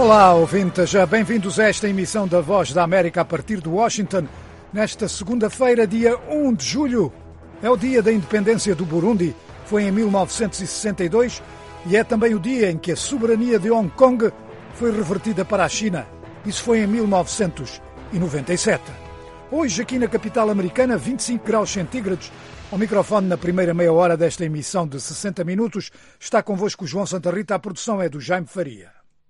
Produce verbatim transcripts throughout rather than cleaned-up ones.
Olá, ouvintes, bem-vindos a esta emissão da Voz da América a partir de Washington, nesta segunda-feira, dia um de julho. É o dia da independência do Burundi, foi em mil novecentos e sessenta e dois, e é também o dia em que a soberania de Hong Kong foi revertida para a China. Isso foi em mil novecentos e noventa e sete. Hoje, aqui na capital americana, vinte e cinco graus centígrados. Ao microfone, na primeira meia hora desta emissão de sessenta minutos, está convosco o João Santa Rita. A produção é do Jaime Faria.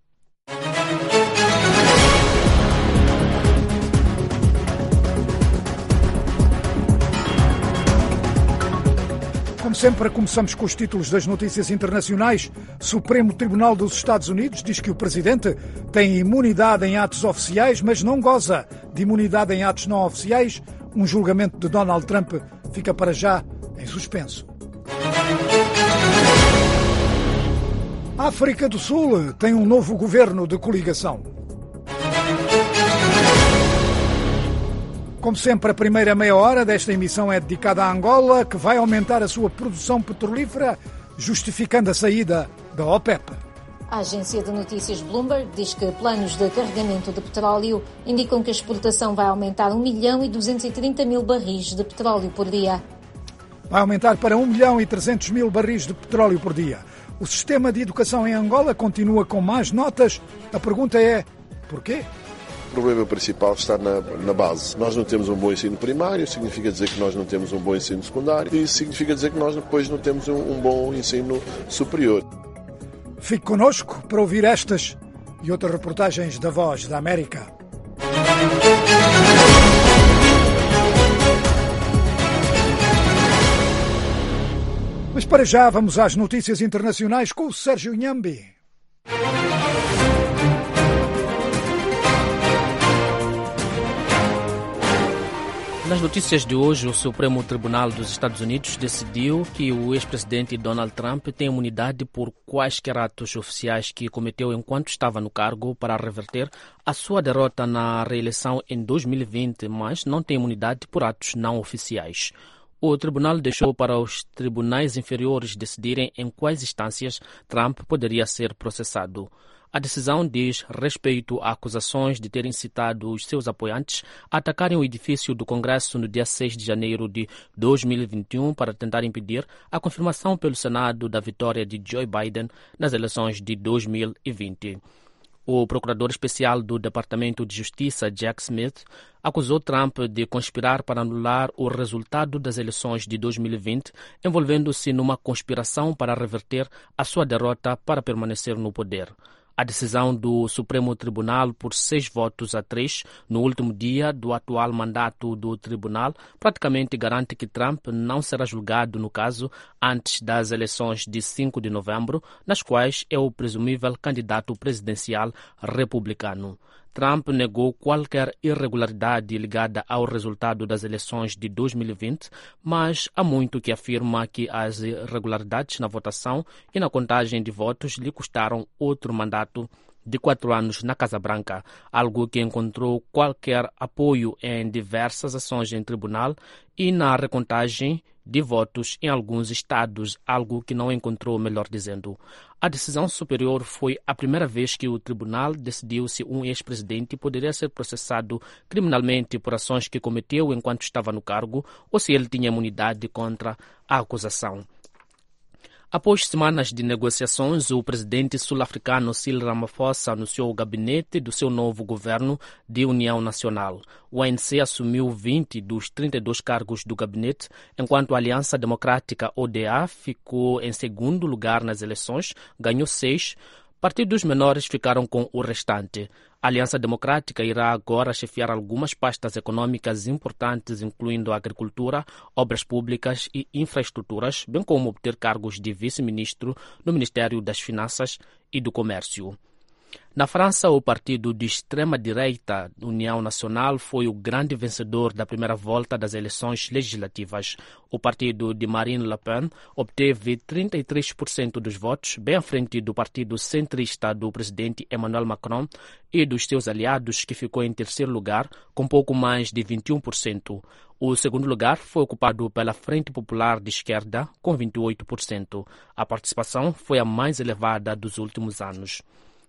Como sempre, começamos com os títulos das notícias internacionais. Supremo Tribunal dos Estados Unidos diz que o presidente tem imunidade em atos oficiais, mas não goza de imunidade em atos não oficiais. Um julgamento de Donald Trump fica para já em suspenso. A África do Sul tem um novo governo de coligação. Como sempre, a primeira meia hora desta emissão é dedicada à Angola, que vai aumentar a sua produção petrolífera, justificando a saída da OPEP. A agência de notícias Bloomberg diz que planos de carregamento de petróleo indicam que a exportação vai aumentar um milhão e duzentos e trinta mil barris de petróleo por dia. Vai aumentar para um milhão e trezentos mil barris de petróleo por dia. O sistema de educação em Angola continua com más notas. A pergunta é, porquê? O problema principal está na, na base. Nós não temos um bom ensino primário, significa dizer que nós não temos um bom ensino secundário e isso significa dizer que nós depois não temos um, um bom ensino superior. Fique connosco para ouvir estas e outras reportagens da Voz da América. Mas para já vamos às notícias internacionais com o Sérgio Nhambi. Nas notícias de hoje, o Supremo Tribunal dos Estados Unidos decidiu que o ex-presidente Donald Trump tem imunidade por quaisquer atos oficiais que cometeu enquanto estava no cargo para reverter a sua derrota na reeleição em dois mil e vinte, mas não tem imunidade por atos não oficiais. O tribunal deixou para os tribunais inferiores decidirem em quais instâncias Trump poderia ser processado. A decisão diz respeito a acusações de ter incitado os seus apoiantes a atacarem o edifício do Congresso no dia seis de janeiro de dois mil e vinte e um para tentar impedir a confirmação pelo Senado da vitória de Joe Biden nas eleições de dois mil e vinte. O procurador especial do Departamento de Justiça, Jack Smith, acusou Trump de conspirar para anular o resultado das eleições de dois mil e vinte, envolvendo-se numa conspiração para reverter a sua derrota para permanecer no poder. A decisão do Supremo Tribunal por seis votos a três no último dia do atual mandato do tribunal praticamente garante que Trump não será julgado no caso antes das eleições de cinco de novembro, nas quais é o presumível candidato presidencial republicano. Trump negou qualquer irregularidade ligada ao resultado das eleições de dois mil e vinte, mas há muito que afirma que as irregularidades na votação e na contagem de votos lhe custaram outro mandato de quatro anos na Casa Branca, algo que encontrou qualquer apoio em diversas ações em tribunal e na recontagem de votos em alguns estados, algo que não encontrou, melhor dizendo. A decisão superior foi a primeira vez que o tribunal decidiu se um ex-presidente poderia ser processado criminalmente por ações que cometeu enquanto estava no cargo ou se ele tinha imunidade contra a acusação. Após semanas de negociações, o presidente sul-africano Cyril Ramaphosa anunciou o gabinete do seu novo governo de União Nacional. O A N C assumiu vinte dos trinta e dois cargos do gabinete, enquanto a Aliança Democrática O D A ficou em segundo lugar nas eleições, ganhou seis. Partidos menores ficaram com o restante. A Aliança Democrática irá agora chefiar algumas pastas econômicas importantes, incluindo a agricultura, obras públicas e infraestruturas, bem como obter cargos de vice-ministro no Ministério das Finanças e do Comércio. Na França, o partido de extrema-direita União Nacional foi o grande vencedor da primeira volta das eleições legislativas. O partido de Marine Le Pen obteve trinta e três por cento dos votos, bem à frente do partido centrista do presidente Emmanuel Macron e dos seus aliados, que ficou em terceiro lugar, com pouco mais de vinte e um por cento. O segundo lugar foi ocupado pela Frente Popular de Esquerda, com vinte e oito por cento. A participação foi a mais elevada dos últimos anos.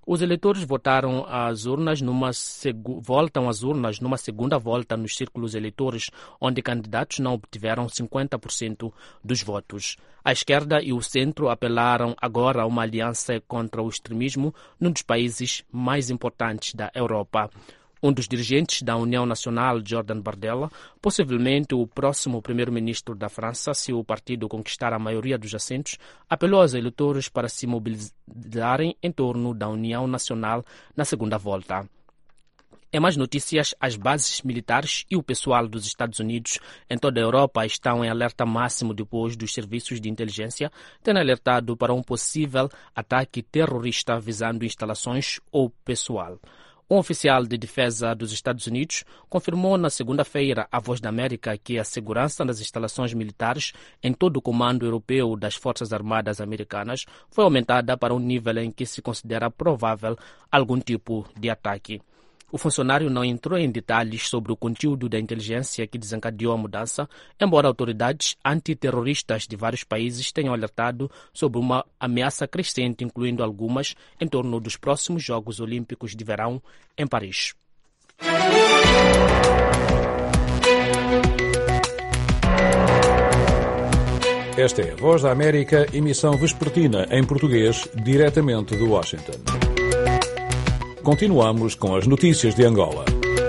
Os eleitores votaram às urnas numa segu... voltam às urnas numa segunda volta nos círculos eleitores, onde candidatos não obtiveram cinquenta por cento dos votos. A esquerda e o centro apelaram agora a uma aliança contra o extremismo num dos países mais importantes da Europa. Um dos dirigentes da União Nacional, Jordan Bardella, possivelmente o próximo primeiro-ministro da França, se o partido conquistar a maioria dos assentos, apelou aos eleitores para se mobilizarem em torno da União Nacional na segunda volta. Em mais notícias, as bases militares e o pessoal dos Estados Unidos em toda a Europa estão em alerta máximo depois dos serviços de inteligência terem alertado para um possível ataque terrorista visando instalações ou pessoal. Um oficial de defesa dos Estados Unidos confirmou na segunda-feira à Voz da América que a segurança das instalações militares em todo o comando europeu das Forças Armadas Americanas foi aumentada para um nível em que se considera provável algum tipo de ataque. O funcionário não entrou em detalhes sobre o conteúdo da inteligência que desencadeou a mudança, embora autoridades antiterroristas de vários países tenham alertado sobre uma ameaça crescente, incluindo algumas em torno dos próximos Jogos Olímpicos de Verão em Paris. Esta é a Voz da América, emissão vespertina em português, diretamente de Washington. Continuamos com as notícias de Angola.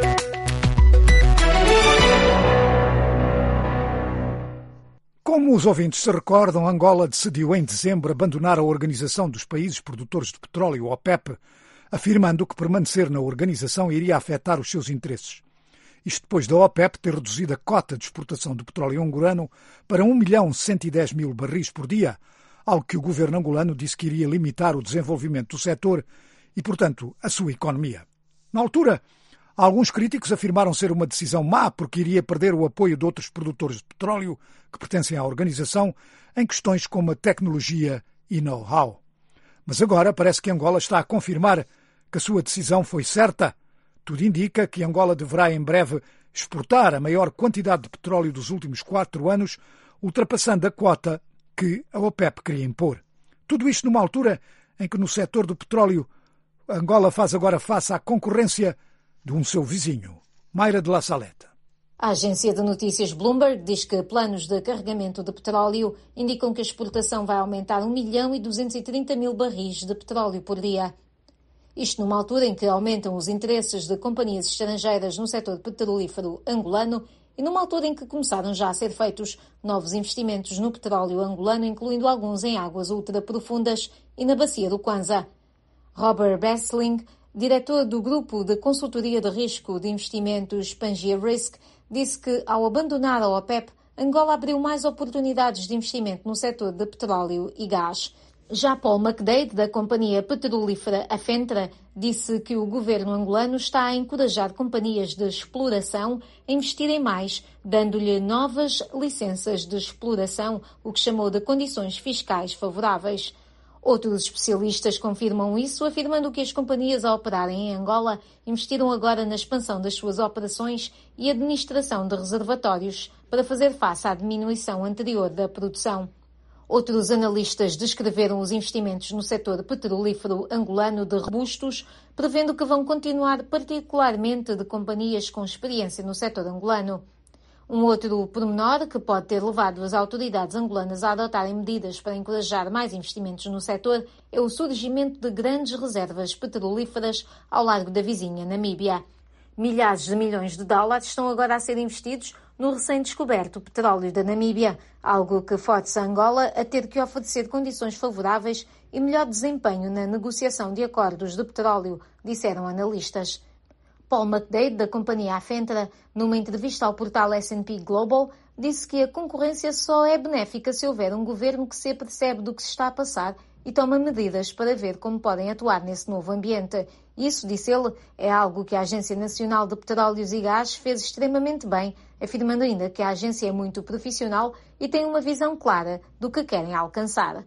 Como os ouvintes se recordam, Angola decidiu em dezembro abandonar a Organização dos Países Produtores de Petróleo, OPEP, afirmando que permanecer na organização iria afetar os seus interesses. Isto depois da OPEP ter reduzido a cota de exportação de petróleo angolano para um milhão cento e dez mil barris por dia, algo que o governo angolano disse que iria limitar o desenvolvimento do setor e, portanto, a sua economia. Na altura, alguns críticos afirmaram ser uma decisão má porque iria perder o apoio de outros produtores de petróleo que pertencem à organização em questões como a tecnologia e know-how. Mas agora parece que Angola está a confirmar que a sua decisão foi certa. Tudo indica que Angola deverá em breve exportar a maior quantidade de petróleo dos últimos quatro anos, ultrapassando a quota que a OPEP queria impor. Tudo isto numa altura em que no setor do petróleo Angola faz agora face à concorrência de um seu vizinho, Mayra de La Saleta. A agência de notícias Bloomberg diz que planos de carregamento de petróleo indicam que a exportação vai aumentar um milhão e duzentos e trinta mil barris de petróleo por dia. Isto numa altura em que aumentam os interesses de companhias estrangeiras no setor petrolífero angolano e numa altura em que começaram já a ser feitos novos investimentos no petróleo angolano, incluindo alguns em águas ultraprofundas e na bacia do Kwanza. Robert Bessling, diretor do grupo de consultoria de risco de investimentos Pangaea Risk, disse que, ao abandonar a OPEP, Angola abriu mais oportunidades de investimento no setor de petróleo e gás. Já Paul McDade, da companhia petrolífera Afentra, disse que o governo angolano está a encorajar companhias de exploração a investirem mais, dando-lhe novas licenças de exploração, o que chamou de condições fiscais favoráveis. Outros especialistas confirmam isso, afirmando que as companhias a operarem em Angola investiram agora na expansão das suas operações e administração de reservatórios para fazer face à diminuição anterior da produção. Outros analistas descreveram os investimentos no setor petrolífero angolano de robustos, prevendo que vão continuar particularmente de companhias com experiência no setor angolano. Um outro pormenor que pode ter levado as autoridades angolanas a adotarem medidas para encorajar mais investimentos no setor é o surgimento de grandes reservas petrolíferas ao largo da vizinha Namíbia. Milhares de milhões de dólares estão agora a ser investidos no recém-descoberto petróleo da Namíbia, algo que força Angola a ter que oferecer condições favoráveis e melhor desempenho na negociação de acordos de petróleo, disseram analistas. Paul McDade, da companhia Afentra, numa entrevista ao portal S and P Global, disse que a concorrência só é benéfica se houver um governo que se apercebe do que se está a passar e toma medidas para ver como podem atuar nesse novo ambiente. Isso, disse ele, é algo que a Agência Nacional de Petróleos e Gás fez extremamente bem, afirmando ainda que a agência é muito profissional e tem uma visão clara do que querem alcançar.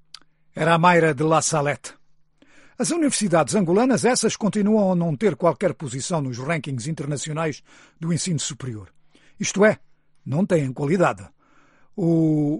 Era a Mayra de La Salete. As universidades angolanas, essas, continuam a não ter qualquer posição nos rankings internacionais do ensino superior. Isto é, não têm qualidade. O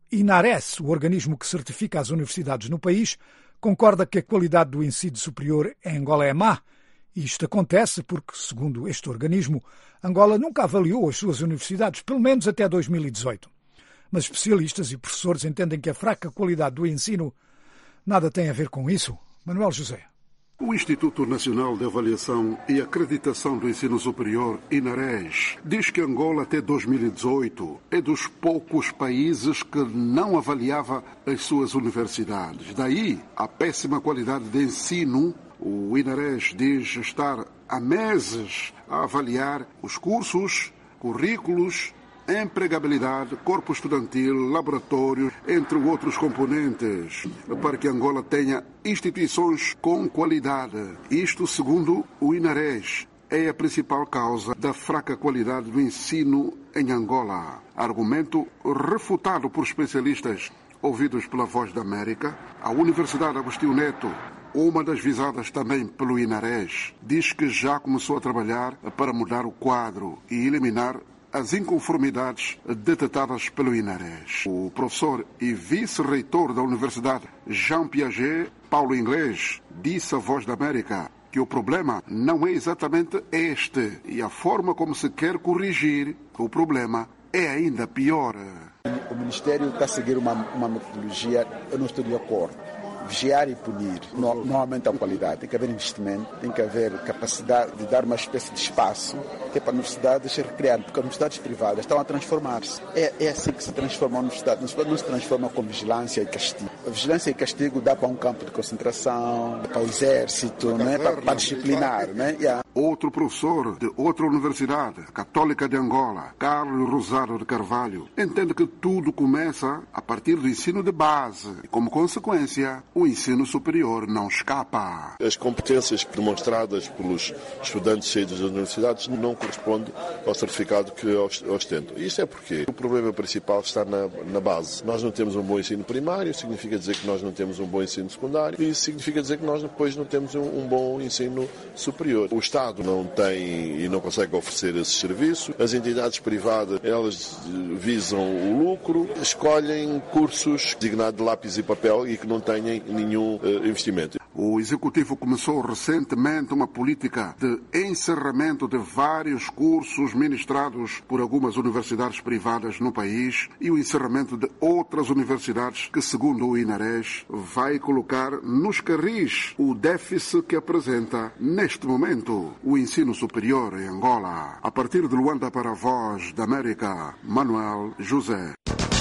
INARES, o organismo que certifica as universidades no país, concorda que a qualidade do ensino superior em Angola é má. E isto acontece porque, segundo este organismo, Angola nunca avaliou as suas universidades, pelo menos até dois mil e dezoito. Mas especialistas e professores entendem que a fraca qualidade do ensino nada tem a ver com isso. Manuel José. O Instituto Nacional de Avaliação e Acreditação do Ensino Superior, INARES, diz que Angola até dois mil e dezoito é dos poucos países que não avaliava as suas universidades. Daí a péssima qualidade de ensino. O INARES diz estar há meses a avaliar os cursos, currículos, empregabilidade, corpo estudantil, laboratórios, entre outros componentes, para que Angola tenha instituições com qualidade. Isto, segundo o INARES, é a principal causa da fraca qualidade do ensino em Angola. Argumento refutado por especialistas ouvidos pela Voz da América. A Universidade Agostinho Neto, uma das visadas também pelo INARES, diz que já começou a trabalhar para mudar o quadro e eliminar as inconformidades detectadas pelo INARES. O professor e vice-reitor da Universidade Jean Piaget, Paulo Inglês, disse à Voz da América que o problema não é exatamente este e a forma como se quer corrigir o problema é ainda pior. O Ministério está a seguir uma, uma metodologia, eu não estou de acordo. Vigiar e punir não, não aumenta a qualidade. Tem que haver investimento, tem que haver capacidade de dar uma espécie de espaço que é para universidades se recriar, porque as universidades privadas estão a transformar-se. É, é assim que se transforma a universidade. A universidade não se transforma com vigilância e castigo. A vigilância e castigo dá para um campo de concentração, para o exército, né? para, para disciplinar. Né? Yeah. Outro professor de outra universidade, a Católica de Angola, Carlos Rosário de Carvalho, entende que tudo começa a partir do ensino de base e, como consequência, o ensino superior não escapa. As competências demonstradas pelos estudantes saídos das universidades não correspondem ao certificado que ostentam. Isto é porque o problema principal está na, na base. Nós não temos um bom ensino primário, significa dizer que nós não temos um bom ensino secundário, e isso significa dizer que nós depois não temos um, um bom ensino superior. O Estado não tem e não consegue oferecer esses serviços. As entidades privadas, elas visam o lucro, escolhem cursos designados de lápis e papel e que não têm nenhum uh, investimento. O Executivo começou recentemente uma política de encerramento de vários cursos ministrados por algumas universidades privadas no país e o encerramento de outras universidades que, segundo o INARES, vai colocar nos carris o déficit que apresenta, neste momento, o ensino superior em Angola. A partir de Luanda para a Voz da América, Manuel José.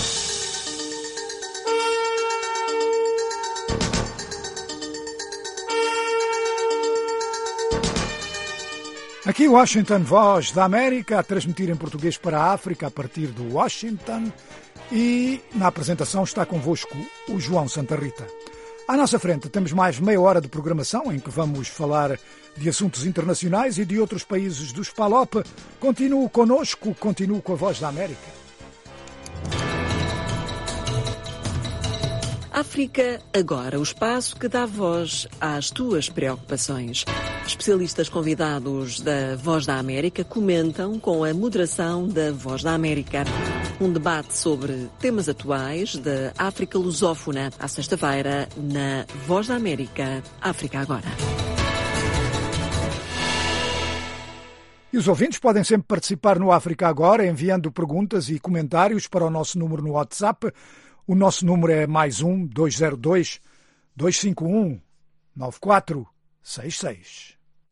Aqui Washington, Voz da América, a transmitir em português para a África a partir do Washington, e na apresentação está convosco o João Santa Rita. À nossa frente temos mais meia hora de programação em que vamos falar de assuntos internacionais e de outros países do Spalop. Continue connosco, continue com a Voz da América. África Agora, o espaço que dá voz às tuas preocupações. Especialistas convidados da Voz da América comentam com a moderação da Voz da América. Um debate sobre temas atuais da África lusófona, à sexta-feira, na Voz da América, África Agora. E os ouvintes podem sempre participar no África Agora, enviando perguntas e comentários para o nosso número no WhatsApp. O nosso número é mais um, dois zero dois, dois cinco um, nove quatro seis seis.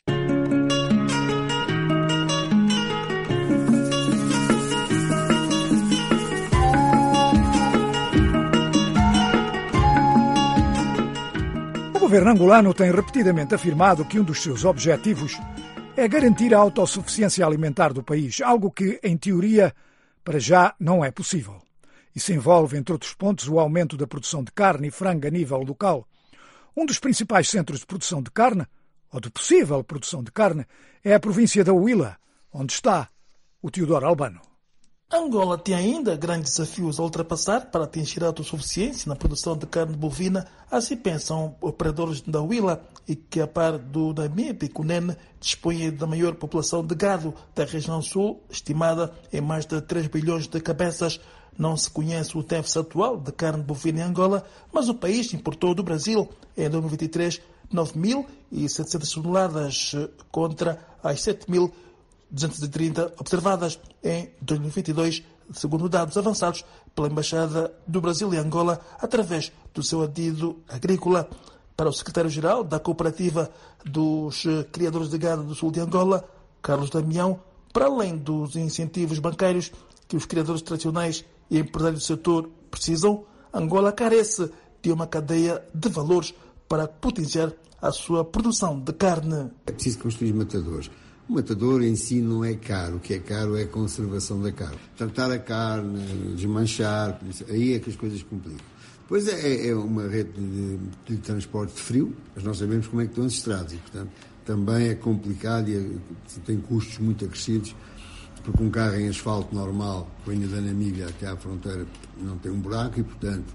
O governo angolano tem repetidamente afirmado que um dos seus objetivos é garantir a autossuficiência alimentar do país, algo que, em teoria, para já não é possível. Isso envolve, entre outros pontos, o aumento da produção de carne e frango a nível local. Um dos principais centros de produção de carne, ou de possível produção de carne, é a província da Huila, onde está o Teodoro Albano. Angola tem ainda grandes desafios a ultrapassar para atingir a autossuficiência na produção de carne bovina, assim pensam operadores da Huila, e que, a par do Namibe e Cunene, dispõe da maior população de gado da região sul, estimada em mais de três bilhões de cabeças. Não se conhece o déficit atual de carne bovina em Angola, mas o país importou do Brasil, em dois mil e vinte e três, nove mil e setecentas toneladas contra as sete mil duzentas e trinta observadas em dois mil e vinte e dois, segundo dados avançados pela Embaixada do Brasil em Angola, através do seu adido agrícola. Para o secretário-geral da Cooperativa dos Criadores de Gado do Sul de Angola, Carlos Damião, para além dos incentivos bancários que os criadores tradicionais e empresários do setor precisam, Angola carece de uma cadeia de valores para potenciar a sua produção de carne. É preciso construir matadores. O matador em si não é caro, o que é caro é a conservação da carne. Tratar a carne, desmanchar, aí é que as coisas complicam. Depois é, é uma rede de, de transporte de frio, mas nós sabemos como é que estão as estradas e, portanto, também é complicado e é, tem custos muito acrescidos, porque um carro em asfalto normal, que venha da Namíbia até à fronteira, não tem um buraco e, portanto,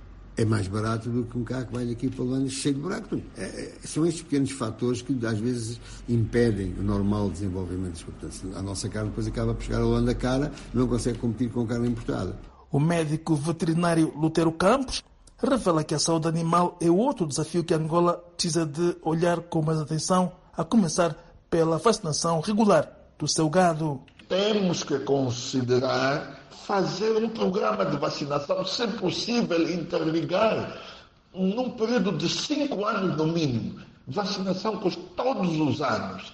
é mais barato do que um carro que vai daqui para Luanda cheio de buraco. É, é, são estes pequenos fatores que às vezes impedem o normal desenvolvimento. Portanto, a nossa carne depois acaba por chegar a Luanda cara, não consegue competir com carne importada. O médico veterinário Lutero Campos revela que a saúde animal é outro desafio que Angola precisa de olhar com mais atenção, a começar pela vacinação regular do seu gado. Temos que considerar fazer um programa de vacinação, se possível interligar, num período de cinco anos no mínimo, vacinação com todos os anos,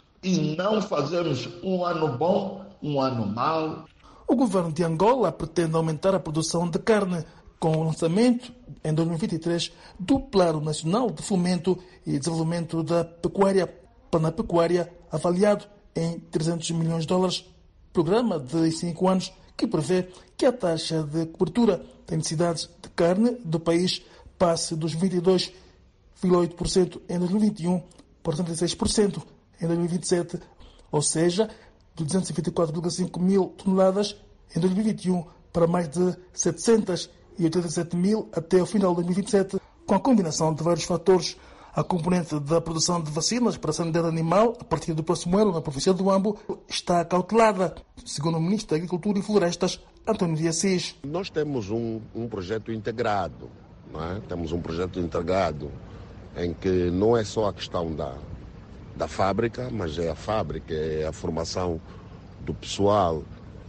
e não fazermos um ano bom, um ano mau. O governo de Angola pretende aumentar a produção de carne com o lançamento, em dois mil e vinte e três, do Plano Nacional de Fomento e Desenvolvimento da Pecuária, Plano da Pecuária, avaliado em trezentos milhões de dólares, programa de cinco anos que prevê que a taxa de cobertura das necessidades de carne do país passe dos vinte e dois vírgula oito por cento em dois mil e vinte e um para setenta e seis por cento em dois mil e vinte e sete, ou seja, de duzentos e vinte e quatro vírgula cinco mil toneladas em dois mil e vinte e um para mais de setecentos e oitenta e sete mil até o final de dois mil e vinte e sete, com a combinação de vários fatores. A componente da produção de vacinas para a sanidade animal, a partir do próximo ano, na província do Ambo, está cautelada, segundo o Ministro da Agricultura e Florestas, António de Assis. Nós temos um, um projeto integrado, não é? Temos um projeto integrado em que não é só a questão da, da fábrica, mas é a fábrica, é a formação do pessoal,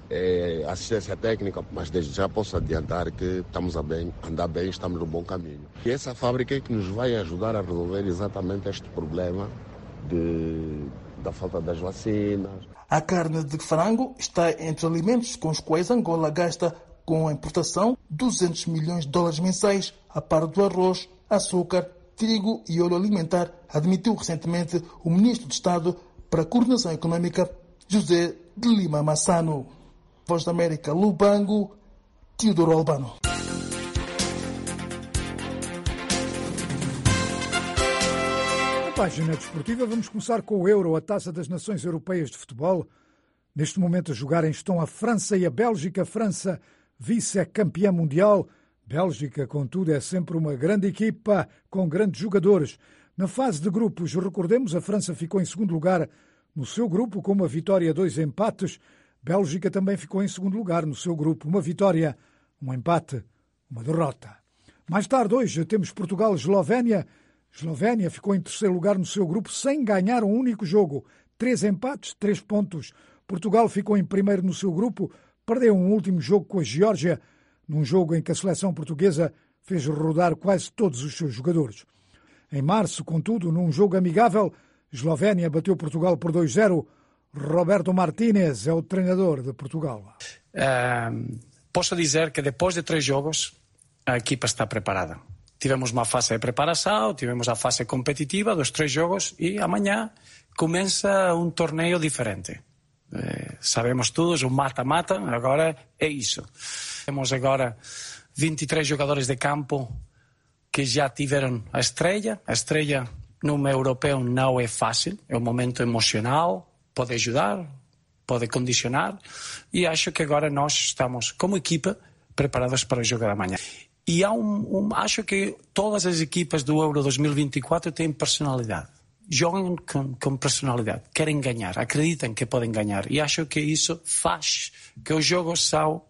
é assistência técnica, mas desde já posso adiantar que estamos a bem, andar bem, estamos no bom caminho. E essa fábrica é que nos vai ajudar a resolver exatamente este problema de, da falta das vacinas. A carne de frango está entre os alimentos com os quais Angola gasta com a importação duzentos milhões de dólares mensais, a par do arroz, açúcar, trigo e óleo alimentar, admitiu recentemente o Ministro de Estado para a Coordenação Econômica, José de Lima Massano. Voz da América, Lubango, Teodoro Albano. Na página desportiva vamos começar com o Euro, a Taça das Nações Europeias de Futebol. Neste momento a jogarem estão a França e a Bélgica. França, vice-campeã mundial. Bélgica, contudo, é sempre uma grande equipa com grandes jogadores. Na fase de grupos, recordemos, a França ficou em segundo lugar no seu grupo com uma vitória e dois empates. Bélgica também ficou em segundo lugar no seu grupo. Uma vitória, um empate, uma derrota. Mais tarde, hoje, temos Portugal e Eslovénia. Eslovénia ficou em terceiro lugar no seu grupo sem ganhar um único jogo. Três empates, três pontos. Portugal ficou em primeiro no seu grupo, perdeu um último jogo com a Geórgia, num jogo em que a seleção portuguesa fez rodar quase todos os seus jogadores. Em março, contudo, num jogo amigável, Eslovénia bateu Portugal por dois a zero. Roberto Martínez é o treinador de Portugal. Uh, posso dizer que depois de três jogos a equipa está preparada. Tivemos uma fase de preparação, tivemos a fase competitiva dos três jogos e amanhã começa um torneio diferente. Uh, sabemos todos, o mata-mata, agora é isso. Temos agora vinte e três jogadores de campo que já tiveram a estreia. A estreia no europeu não é fácil, é um momento emocional. Pode ajudar, pode condicionar e acho que agora nós estamos como equipa preparados para o jogo da manhã. E há um, um, acho que todas as equipas do Euro dois mil e vinte e quatro têm personalidade, jogam com, com personalidade, querem ganhar, acreditam que podem ganhar e acho que isso faz que os jogos são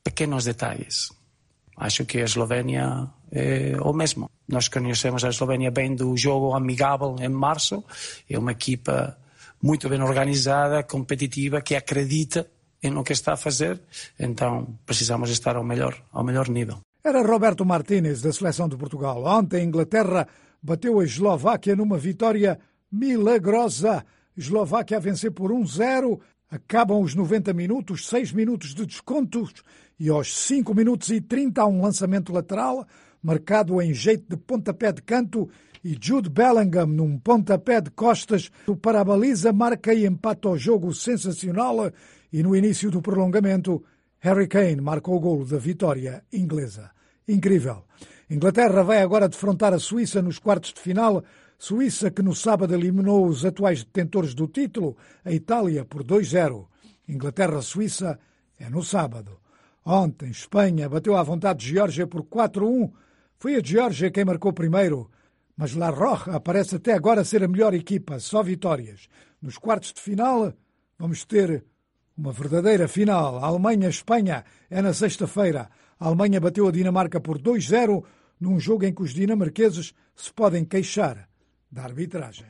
pequenos detalhes. Acho que a Eslovénia é o mesmo. Nós conhecemos a Eslovénia bem do jogo amigável em março. É uma equipa muito bem organizada, competitiva, que acredita no que está a fazer. Então precisamos estar ao melhor, ao melhor nível. Era Roberto Martínez, da Seleção de Portugal. Ontem a Inglaterra bateu a Eslováquia numa vitória milagrosa. Eslováquia a vencer por um zero. Acabam os noventa minutos, seis minutos de descontos e aos cinco minutos e trinta há um lançamento lateral marcado em jeito de pontapé de canto e Jude Bellingham num pontapé de costas para a baliza marca e empata o jogo sensacional e no início do prolongamento Harry Kane marca o golo da vitória inglesa. Incrível. Inglaterra vai agora defrontar a Suíça nos quartos de final. Suíça que no sábado eliminou os atuais detentores do título, a Itália, por dois zero. Inglaterra-Suíça é no sábado. Ontem, Espanha bateu à vontade de Geórgia por quatro a um. Foi a Geórgia quem marcou primeiro, mas La Roja parece até agora ser a melhor equipa, só vitórias. Nos quartos de final vamos ter uma verdadeira final. A Alemanha-Espanha é na sexta-feira. A Alemanha bateu a Dinamarca por dois zero num jogo em que os dinamarqueses se podem queixar da arbitragem.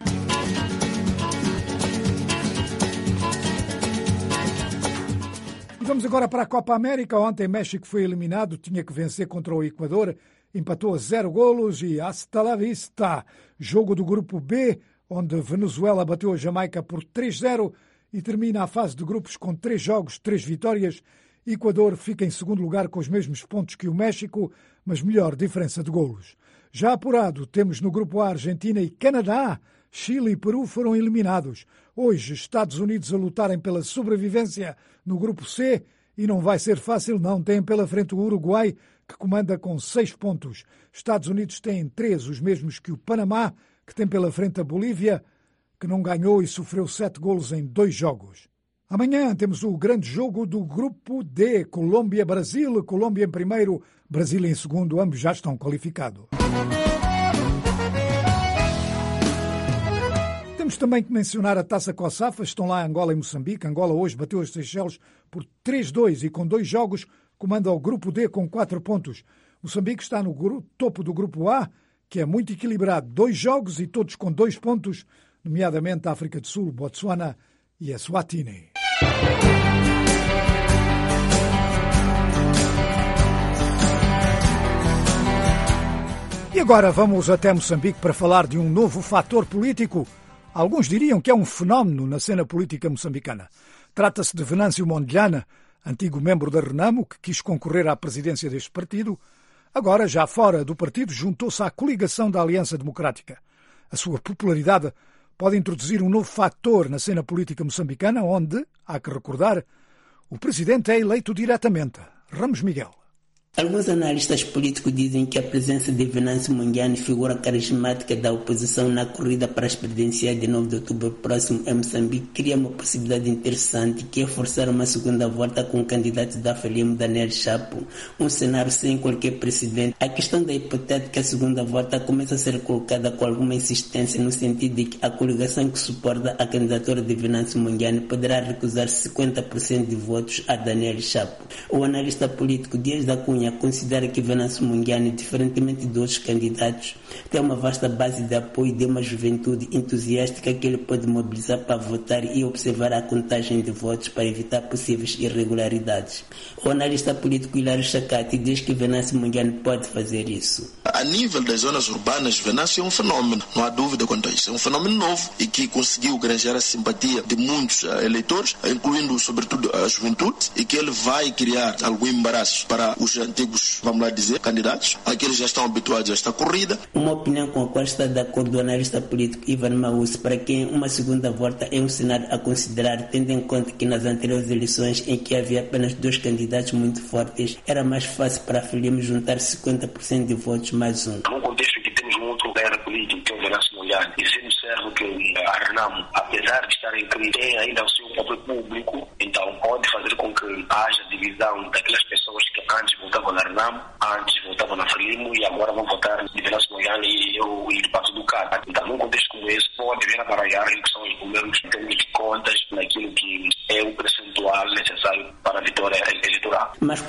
E vamos agora para a Copa América. Ontem México foi eliminado, tinha que vencer contra o Equador, empatou a zero golos e hasta la vista. Jogo do grupo B, onde Venezuela bateu a Jamaica por três zero e termina a fase de grupos com três jogos, três vitórias. Equador fica em segundo lugar com os mesmos pontos que o México, mas melhor diferença de golos. Já apurado, temos no grupo A Argentina e Canadá. Chile e Peru foram eliminados. Hoje, Estados Unidos a lutarem pela sobrevivência no grupo C e não vai ser fácil, não. Tem pela frente o Uruguai, que comanda com seis pontos. Estados Unidos têm três, os mesmos que o Panamá, que tem pela frente a Bolívia, que não ganhou e sofreu sete golos em dois jogos. Amanhã temos o grande jogo do grupo D, Colômbia-Brasil. Colômbia em primeiro, Brasil em segundo, ambos já estão qualificados. Temos também que mencionar a Taça COSAFA, estão lá Angola e Moçambique. Angola hoje bateu as Seychelles por três a dois e com dois jogos comanda o grupo D com quatro pontos. Moçambique está no grupo, topo do grupo A, que é muito equilibrado, dois jogos e todos com dois pontos, nomeadamente a África do Sul, Botsuana e a Eswatini. E agora vamos até Moçambique para falar de um novo fator político. Alguns diriam que é um fenómeno na cena política moçambicana. Trata-se de Venâncio Mondlane, antigo membro da Renamo, que quis concorrer à presidência deste partido. Agora, já fora do partido, juntou-se à coligação da Aliança Democrática. A sua popularidade pode introduzir um novo fator na cena política moçambicana, onde, há que recordar, o presidente é eleito diretamente. Ramos Miguel. Alguns analistas políticos dizem que a presença de Venâncio Mondlane, figura carismática da oposição na corrida para as presidenciais de nove de outubro próximo em Moçambique, cria uma possibilidade interessante, que é forçar uma segunda volta com o candidato da Frelimo, Daniel Chapo, um cenário sem qualquer precedente. A questão da hipotética segunda volta começa a ser colocada com alguma insistência, no sentido de que a coligação que suporta a candidatura de Venâncio Mondlane poderá recusar cinquenta por cento de votos a Daniel Chapo. O analista político Dias da Cunha considera que Venâncio Mondlane, diferentemente de outros candidatos, tem uma vasta base de apoio de uma juventude entusiástica que ele pode mobilizar para votar e observar a contagem de votos para evitar possíveis irregularidades. O analista político Hilário Chacati diz que Venâncio Mondlane pode fazer isso. A nível das zonas urbanas, Venâncio é um fenômeno, não há dúvida quanto a isso. É um fenômeno novo e que conseguiu granjear a simpatia de muitos uh, eleitores, incluindo sobretudo a juventude, e que ele vai criar algum embaraço para os antigos, vamos lá dizer, candidatos, aqueles já estão habituados a esta corrida. Uma opinião com a qual está de acordo o analista político Ivan Maús, para quem uma segunda volta é um cenário a considerar, tendo em conta que nas anteriores eleições, em que havia apenas dois candidatos muito fortes, era mais fácil para a Frelimo juntar cinquenta por cento de votos mais um. Num contexto em que temos um outro guerra político, que é o Venâncio Mondlane, e sendo certo que a Renamo, apesar de estar em crise, tem ainda o seu próprio público, então pode fazer com que haja divisão daquelas pessoas que antes votavam na Renamo, antes votavam na Frelimo e agora vão votar de Venâncio Mondlane e o e Partido do Cata. Então, num contexto como esse, pode vir a baralhar em que são os números em termos de contas naquilo que é o percentual necessário para a vitória eleitoral. Mas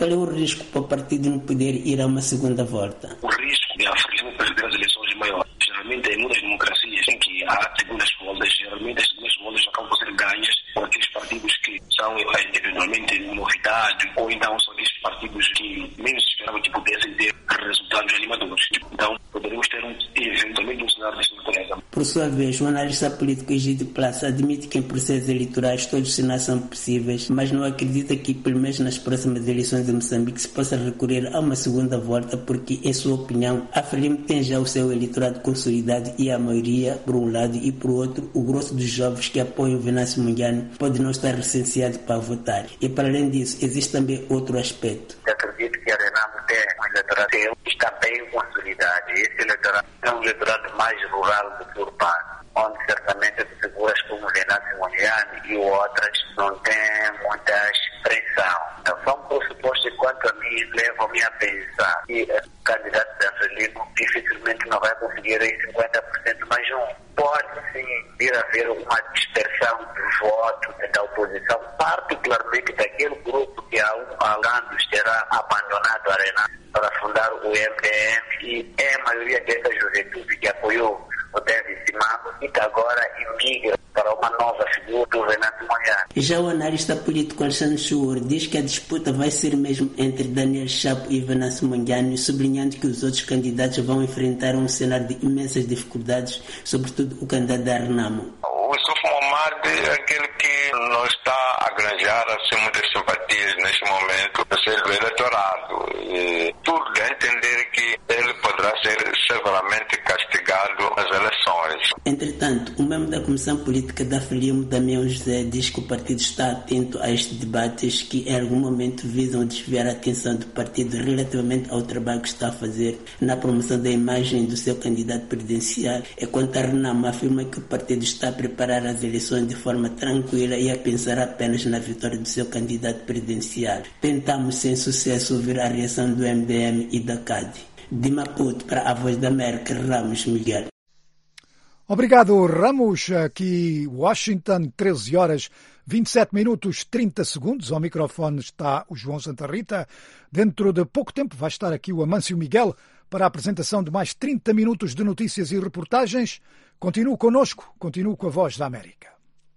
qual é o risco para o partido não poder ir a uma segunda volta? O risco de a Frelimo perder as eleições é maior. Geralmente, em muitas democracias em que há segundas voltas, geralmente as segundas voltas acabam por ser ganhas por aqueles partidos que são eventualmente novidade, ou então são aqueles partidos que menos esperavam que pudessem ter resultados animadores. Então, poderíamos ter um, eventualmente um cenário de surpresa. Por sua vez, o analista político Egídio Plaça admite que em processos eleitorais todos os cenários são possíveis, mas não acredita que, pelo menos nas próximas eleições de Moçambique, se possa recorrer a uma segunda volta, porque, em sua opinião, a Frelimo tem já o seu eleitorado consolidado e a maioria, por um lado, e por outro, o grosso dos jovens que apoiam o Venâncio Mondlane pode não estar licenciado para votar. E, para além disso, existe também outro aspecto. Eu acredito que a Renamo tem um eleitorado que está bem consolidado. Esse eleitorado é um eleitorado mais rural do que urbano, onde certamente figuras como Venâncio Mondlane e outras não têm muita expressão. Então, são pressupostos que, quanto a mim, levam-me a pensar que o candidato da Frelimo dificilmente não vai conseguir em cinquenta por cento mais um. Pode sim vir a haver uma dispersão do voto da oposição, particularmente daquele grupo que há um anos terá abandonado a Renamo para fundar o M D M, e é a maioria dessa juventude que apoiou o David Simango e que agora imigra para uma nova figura do Venâncio Mondlane. Já o analista político Alexandre Chur diz que a disputa vai ser mesmo entre Daniel Chapo e Venâncio Mondlane, sublinhando que os outros candidatos vão enfrentar um cenário de imensas dificuldades, sobretudo o candidato da Renamo. O Yusuf Momad é aquele que não está a granjar assim, muitas simpatias neste momento do seu eleitorado. E tudo dá a entender que ele poderá ser severamente castigado nas eleições. Entretanto, o membro da Comissão Política da Frelimo, Damião José, diz que o partido está atento a estes debates que em algum momento visam desviar a atenção do partido relativamente ao trabalho que está a fazer na promoção da imagem do seu candidato presidencial. Enquanto a Renamo afirma que o partido está a preparar as eleições de forma tranquila e a pensar apenas na vitória do seu candidato presidencial. Tentamos sem sucesso ouvir a reação do M D M e da C A D. De Maputo para a Voz da América, Ramos Miguel. Obrigado, Ramos. Aqui, Washington, treze horas, vinte e sete minutos, trinta segundos. Ao microfone está o João Santa Rita. Dentro de pouco tempo vai estar aqui o Amâncio Miguel para a apresentação de mais trinta minutos de notícias e reportagens. Continue connosco, continue com a Voz da América.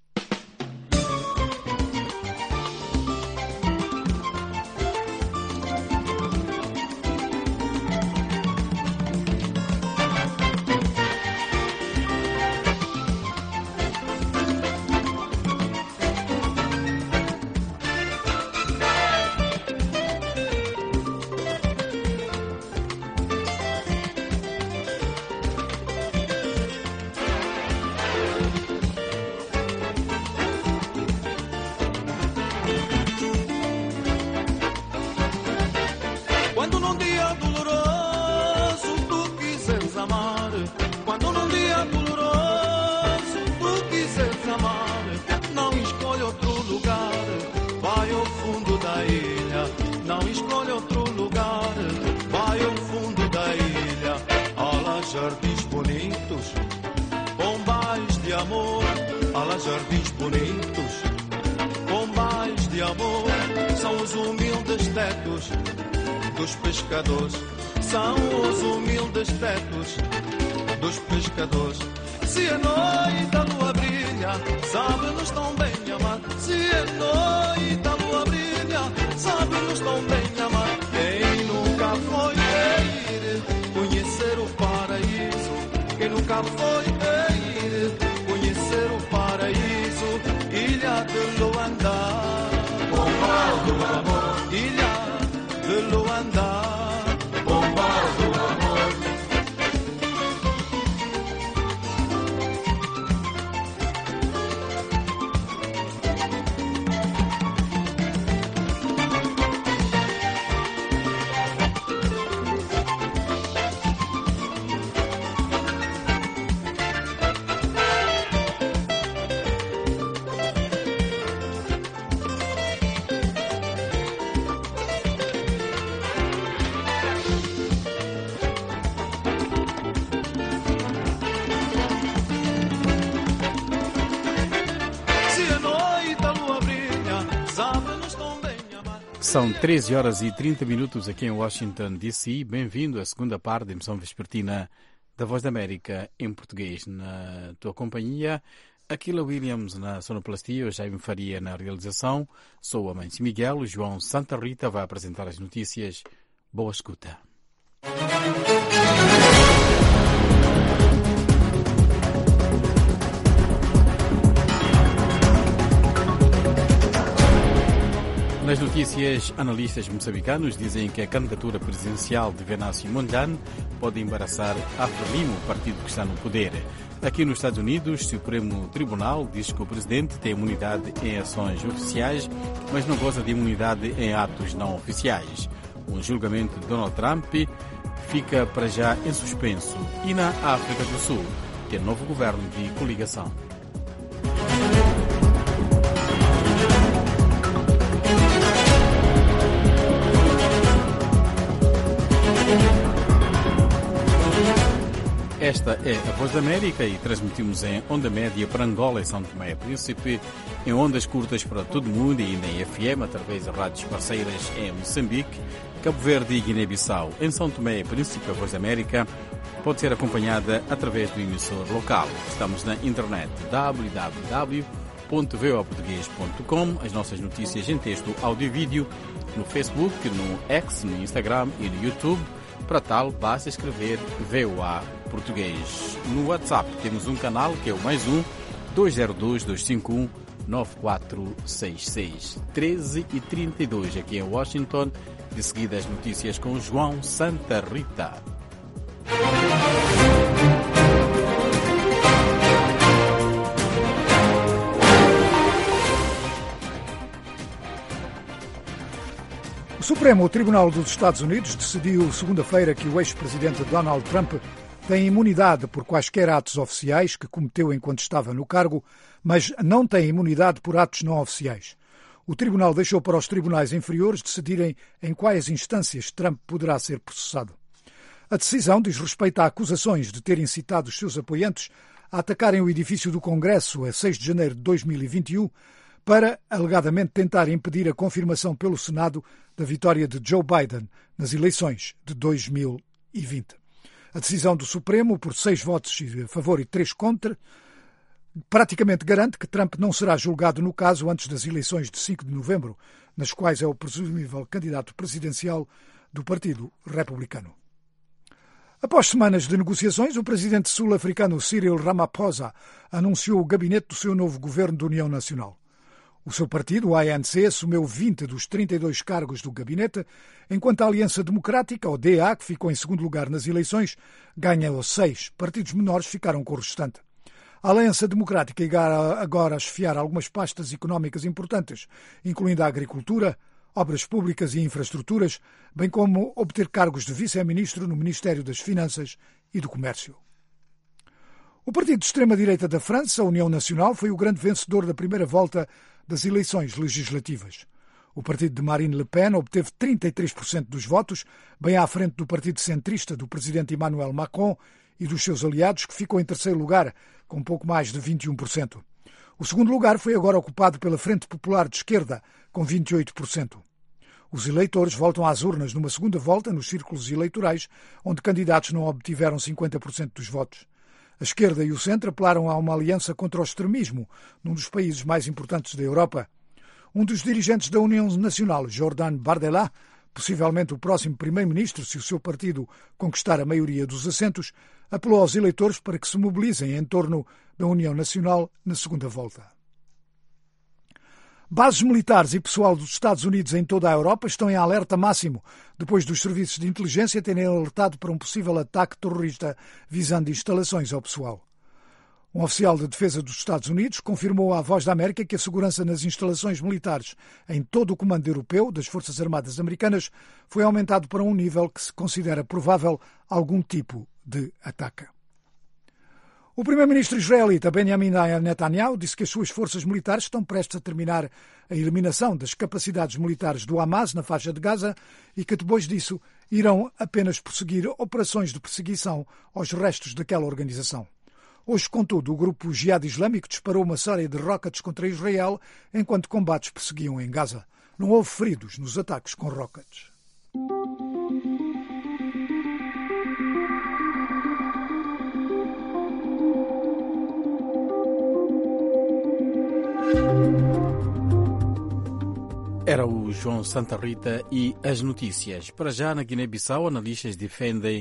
Jardins bonitos, pombais de amor, ala jardins bonitos, pombais de amor, são os humildes tetos dos pescadores, são os humildes tetos dos pescadores. Se a noite a lua brilha, sabe-nos tão bem amar. Se a noite a lua brilha, sabe-nos tão bem amar. Quem nunca foi ir conhecer o paraíso, quem nunca foi ir conhecer o paraíso, ilha de Luanda, pombal do amor, ilha de Luanda, pombal do amor. São treze horas e trinta minutos aqui em Washington, D C. Bem-vindo à segunda parte da emissão vespertina da Voz da América em português. Na tua companhia, Aquila Williams na sonoplastia, eu Jaime Faria na realização. Sou a Mãe Miguel, o João Santa Rita vai apresentar as notícias. Boa escuta. Nas notícias, analistas moçambicanos dizem que a candidatura presidencial de Venâncio Mondlane pode embaraçar a Frelimo, o partido que está no poder. Aqui nos Estados Unidos, o Supremo Tribunal diz que o presidente tem imunidade em ações oficiais, mas não goza de imunidade em atos não oficiais. Um julgamento de Donald Trump fica para já em suspenso. E na África do Sul, tem novo governo de coligação. Esta é a Voz da América e transmitimos em onda média para Angola e São Tomé e Príncipe, em ondas curtas para todo o mundo e ainda em F M, através de rádios parceiras em Moçambique, Cabo Verde e Guiné-Bissau. Em São Tomé e Príncipe, a Voz da América pode ser acompanhada através do emissor local. Estamos na internet w w w ponto v o a português ponto com, as nossas notícias em texto, áudio e vídeo, no Facebook, no X, no Instagram e no YouTube. Para tal, basta escrever V O A Português. No WhatsApp temos um canal que é o mais um, dois zero dois, dois cinco um, nove quatro seis seis. treze e trinta e dois aqui em Washington. De seguida as notícias com João Santa Rita. O Supremo Tribunal dos Estados Unidos decidiu segunda-feira que o ex-presidente Donald Trump tem imunidade por quaisquer atos oficiais que cometeu enquanto estava no cargo, mas não tem imunidade por atos não oficiais. O tribunal deixou para os tribunais inferiores decidirem em quais instâncias Trump poderá ser processado. A decisão diz respeito a acusações de ter incitado os seus apoiantes a atacarem o edifício do Congresso a seis de janeiro de dois mil e vinte e um para, alegadamente, tentar impedir a confirmação pelo Senado da vitória de Joe Biden nas eleições de dois mil e vinte. A decisão do Supremo, por seis votos a favor e três contra, praticamente garante que Trump não será julgado no caso antes das eleições de cinco de novembro, nas quais é o presumível candidato presidencial do Partido Republicano. Após semanas de negociações, o presidente sul-africano Cyril Ramaphosa anunciou o gabinete do seu novo governo de União Nacional. O seu partido, o A N C, assumiu vinte dos trinta e dois cargos do gabinete, enquanto a Aliança Democrática, o D A, que ficou em segundo lugar nas eleições, ganha os seis. Partidos menores ficaram com o restante. A Aliança Democrática irá agora esfiar algumas pastas económicas importantes, incluindo a agricultura, obras públicas e infraestruturas, bem como obter cargos de vice-ministro no Ministério das Finanças e do Comércio. O partido de extrema-direita da França, a União Nacional, foi o grande vencedor da primeira volta das eleições legislativas. O partido de Marine Le Pen obteve trinta e três por cento dos votos, bem à frente do partido centrista do presidente Emmanuel Macron e dos seus aliados, que ficou em terceiro lugar, com pouco mais de vinte e um por cento. O segundo lugar foi agora ocupado pela Frente Popular de Esquerda, com vinte e oito por cento. Os eleitores voltam às urnas numa segunda volta nos círculos eleitorais, onde candidatos não obtiveram cinquenta por cento dos votos. A esquerda e o centro apelaram a uma aliança contra o extremismo num dos países mais importantes da Europa. Um dos dirigentes da União Nacional, Jordan Bardella, possivelmente o próximo primeiro-ministro se o seu partido conquistar a maioria dos assentos, apelou aos eleitores para que se mobilizem em torno da União Nacional na segunda volta. Bases militares e pessoal dos Estados Unidos em toda a Europa estão em alerta máximo depois dos serviços de inteligência terem alertado para um possível ataque terrorista visando instalações ao pessoal. Um oficial de defesa dos Estados Unidos confirmou à Voz da América que a segurança nas instalações militares em todo o comando europeu das Forças Armadas Americanas foi aumentado para um nível que se considera provável algum tipo de ataque. O primeiro-ministro israelita Benjamin Netanyahu disse que as suas forças militares estão prestes a terminar a eliminação das capacidades militares do Hamas na faixa de Gaza e que depois disso irão apenas prosseguir operações de perseguição aos restos daquela organização. Hoje, contudo, o grupo Jihad Islâmico disparou uma série de rockets contra Israel enquanto combates prosseguiam em Gaza. Não houve feridos nos ataques com rockets. Era o João Santa Rita e as notícias. Para já, na Guiné-Bissau, analistas defendem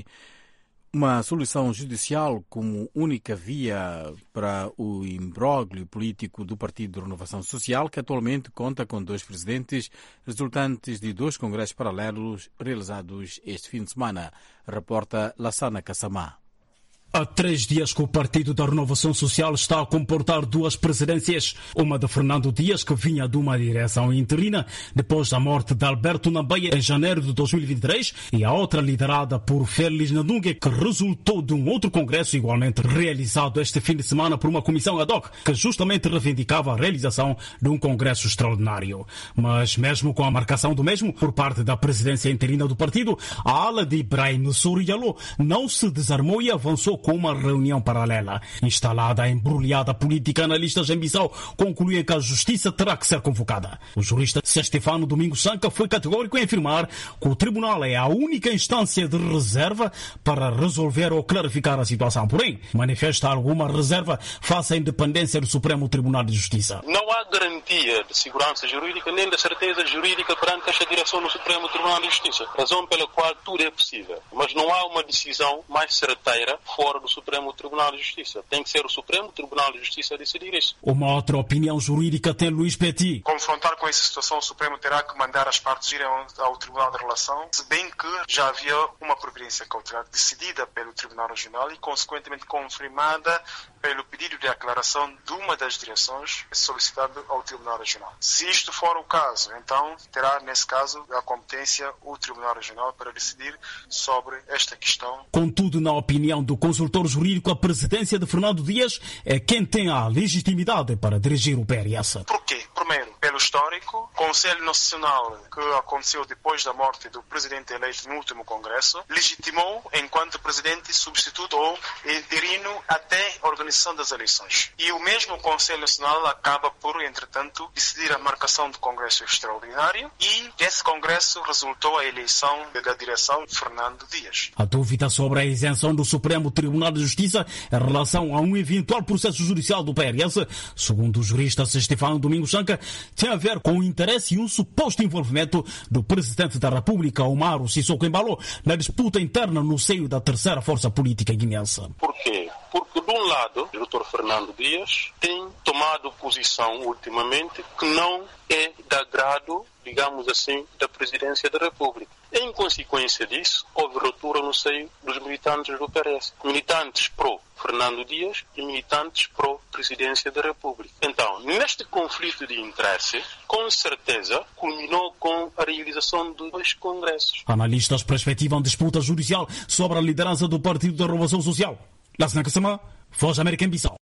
uma solução judicial como única via para o imbróglio político do Partido de Renovação Social, que atualmente conta com dois presidentes, resultantes de dois congressos paralelos realizados este fim de semana, reporta Lassana Kassamá. Há três dias que o Partido da Renovação Social está a comportar duas presidências. Uma de Fernando Dias, que vinha de uma direção interina depois da morte de Alberto Nambeia em janeiro de dois mil e vinte e três, e a outra liderada por Félix Nadungue, que resultou de um outro congresso igualmente realizado este fim de semana por uma comissão ad hoc, que justamente reivindicava a realização de um congresso extraordinário. Mas mesmo com a marcação do mesmo por parte da presidência interina do partido, a ala de Ibrahim Sourialo não se desarmou e avançou com uma reunião paralela. Instalada a embrulhada política, analistas em Bissau concluem que a justiça terá que ser convocada. O jurista Stefano Domingos Sanca foi categórico em afirmar que o tribunal é a única instância de reserva para resolver ou clarificar a situação. Porém, manifesta alguma reserva face à independência do Supremo Tribunal de Justiça. Não há garantia de segurança jurídica nem de certeza jurídica perante esta direção do Supremo Tribunal de Justiça, razão pela qual tudo é possível. Mas não há uma decisão mais certeira fora do Supremo Tribunal de Justiça. Tem que ser o Supremo Tribunal de Justiça a decidir isso. Uma outra opinião jurídica tem Luís Petit. Confrontar com essa situação, o Supremo terá que mandar as partes irem ao Tribunal de Relação, se bem que já havia uma providência cautelar decidida pelo Tribunal Regional e, consequentemente, confirmada pelo pedido de aclaração de uma das direções solicitado ao Tribunal Regional. Se isto for o caso, então terá, nesse caso, a competência o Tribunal Regional para decidir sobre esta questão. Contudo, na opinião do consultor jurídico, a presidência de Fernando Dias é quem tem a legitimidade para dirigir o P R S. Por quê? Primeiro, pelo histórico, o Conselho Nacional, que aconteceu depois da morte do presidente eleito no último Congresso, legitimou enquanto presidente substituto ou interino até a organização das eleições. E o mesmo Conselho Nacional acaba por, entretanto, decidir a marcação do Congresso Extraordinário e esse Congresso resultou a eleição da direção de Fernando Dias. A dúvida sobre a isenção do Supremo Tribunal de Justiça em relação a um eventual processo judicial do P R S, segundo o jurista Stefano Domingos Sanca, tem a ver com o interesse e um suposto envolvimento do Presidente da República, Umaro Sissoko Embalo, na disputa interna no seio da terceira força política guinense. Por quê? Porque, de um lado, o doutor Fernando Dias tem tomado posição ultimamente que não é de agrado, digamos assim, da Presidência da República. Em consequência disso, houve ruptura no seio dos militantes do P R S. Militantes pró-Fernando Dias e militantes pró-Presidência da República. Então, neste conflito de interesse, com certeza, culminou com a realização de dois congressos. Analistas perspectivam disputa judicial sobre a liderança do Partido da Renovação Social. Lassana Kassamá, Voz da América em Bissau.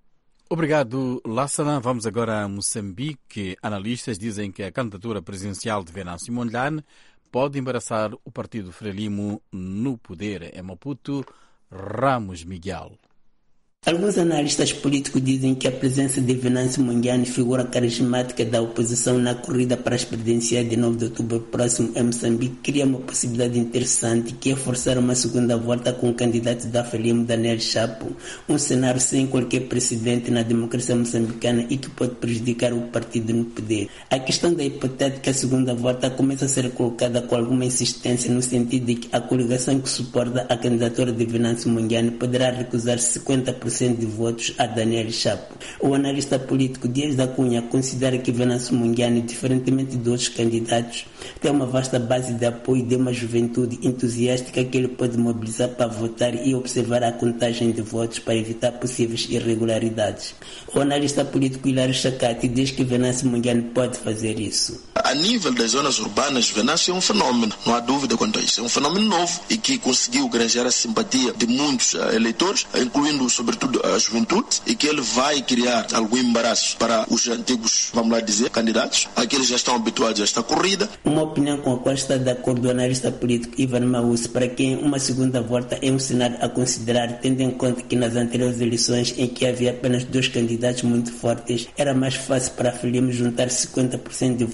Obrigado, Lassana. Vamos agora a Moçambique. Analistas dizem que a candidatura presidencial de Venâncio Mondlane pode embaraçar o Partido Frelimo no poder. Em Maputo, Ramos Miguel. Alguns analistas políticos dizem que a presença de Venâncio Mondlane, figura carismática da oposição na corrida para as presidenciais de nove de outubro próximo em Moçambique, cria uma possibilidade interessante, que é forçar uma segunda volta com o candidato da Frelimo, Daniel Chapo, um cenário sem qualquer precedente na democracia moçambicana e que pode prejudicar o partido no poder. A questão da hipotética segunda volta começa a ser colocada com alguma insistência, no sentido de que a coligação que suporta a candidatura de Venâncio Mondlane poderá recusar cinquenta por cento de votos a Daniel Chapo. O analista político Dias da Cunha considera que Venâncio Mondlane, diferentemente de outros candidatos, tem uma vasta base de apoio de uma juventude entusiástica que ele pode mobilizar para votar e observar a contagem de votos para evitar possíveis irregularidades. O analista político Hilário Chacati diz que Venâncio Mondlane pode fazer isso. A nível das zonas urbanas, Venâncio é um fenômeno, não há dúvida quanto a isso. É um fenômeno novo e que conseguiu granjear a simpatia de muitos uh, eleitores, incluindo sobretudo a juventude, e que ele vai criar algum embaraço para os antigos, vamos lá dizer, candidatos, aqueles que já estão habituados a esta corrida. Uma opinião com a qual está de acordo o analista político Ivan Maus, para quem uma segunda volta é um cenário a considerar, tendo em conta que nas anteriores eleições, em que havia apenas dois candidatos muito fortes, era mais fácil para a Frelimo juntar cinquenta por cento de votos, mas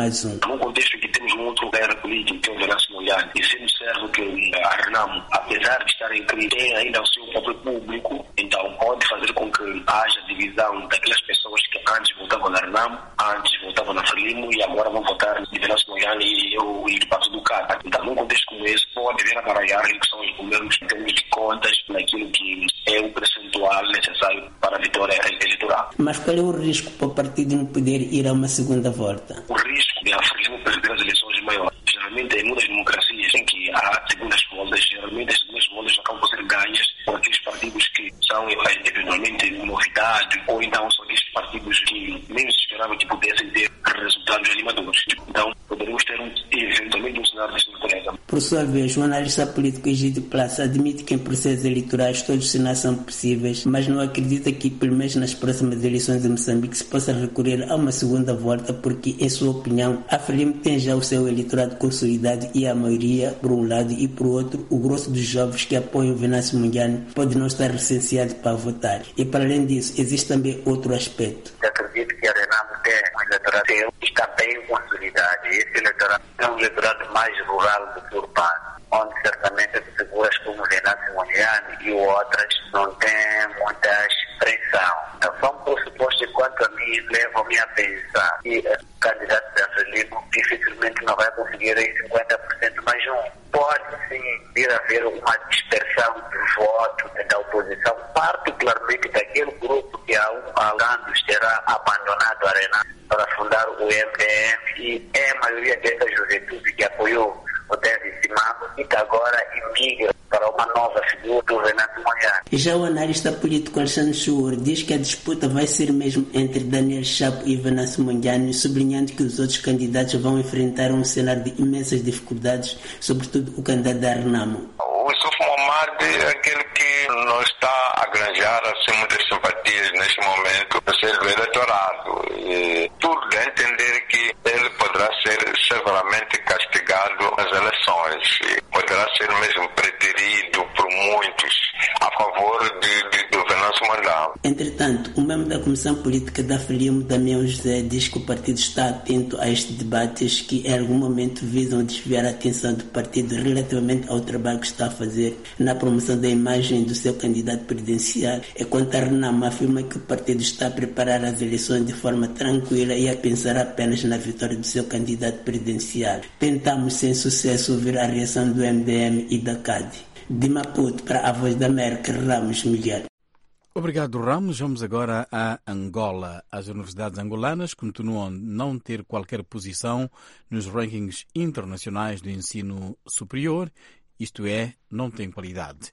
mais um. Num contexto que temos um outro guerra político, que é o Venâncio Mondlane, e sendo certo que a Renamo, apesar de estar em crise, tem ainda o seu próprio público, então pode fazer com que haja divisão daquelas pessoas que antes votavam na Renamo, antes votavam na Frelimo e agora vão votar de Venâncio Mondlane e o e do Partido do Cara. Então, num contexto como esse, pode haver a baralhar que são os números em termos de contas naquilo que é o percentual necessário para a vitória eleitoral. Mas qual é o risco para o partido não poder ir a uma segunda volta? O risco de a Frelimo perder as eleições é maior. Geralmente, em muitas democracias em que há segundas voltas, geralmente as segundas voltas acabam por ser ganhas por aqueles partidos que são eventualmente novidade, ou então são aqueles partidos que nem se esperava que pudessem ter resultados animadores. Então, poderíamos ter um, eventualmente um cenário dessa natureza. Por sua vez, o analista político Egídio Plaça admite que em processos eleitorais todos os cenários são possíveis, mas não acredita que, pelo menos nas próximas eleições de Moçambique, se possa recorrer a uma segunda volta, porque, em sua opinião, a Frelimo tem já o seu eleitorado consolidado e a maioria, por um lado, e por outro, o grosso dos jovens que apoiam o Venâncio Mondlane pode não estar licenciado para votar. E, para além disso, existe também outro aspecto. Eu acredito que a Renamo tem um eleitorado que está bem consolidado. Esse eleitorado é um eleitorado mais rural do que urbano, onde certamente figuras como Venâncio Mondlane e outras não têm muita expressão. Então, são pressupostos, quanto a mim, levam-me a pensar que o candidato da Frelimo dificilmente não vai conseguir aí cinquenta por cento mais um. Pode sim vir a haver uma dispersão do voto da oposição, particularmente daquele grupo que há um anos terá abandonado a Renamo para fundar o M D M, e é a maioria dessa juventude que apoiou o David Simango e que agora imigra para uma nova figura do Venâncio Mondlane. Já o analista político Alexandre Chur diz que a disputa vai ser mesmo entre Daniel Chapo e Venâncio Mondlane, sublinhando que os outros candidatos vão enfrentar um cenário de imensas dificuldades, sobretudo o candidato da Renamo. O Yusuf Mohamed é aquele que não está a granjar assim muitas simpatias neste momento do seu eleitorado. E tudo dá a entender que ele poderá ser severamente castigado nas eleições. E poderá ser mesmo preterido por muitos a favor de, de, do Venâncio Mondlane. Entretanto, o membro da Comissão Política da Frelimo, Damião José, diz que o partido está atento a estes debates que em algum momento visam desviar a atenção do partido relativamente ao trabalho que está a fazer na promoção da imagem do seu candidato presidencial. Enquanto a Renamo afirma que o partido está a preparar as eleições de forma tranquila e a pensar apenas na vitória do seu candidato presidencial. Tentamos sem sucesso ouvir a reação do M D M e da C A D. De Maputo para a Voz da América, Ramos Miguel. Obrigado, Ramos. Vamos agora a Angola. As universidades angolanas continuam a não ter qualquer posição nos rankings internacionais do ensino superior, isto é, não tem qualidade.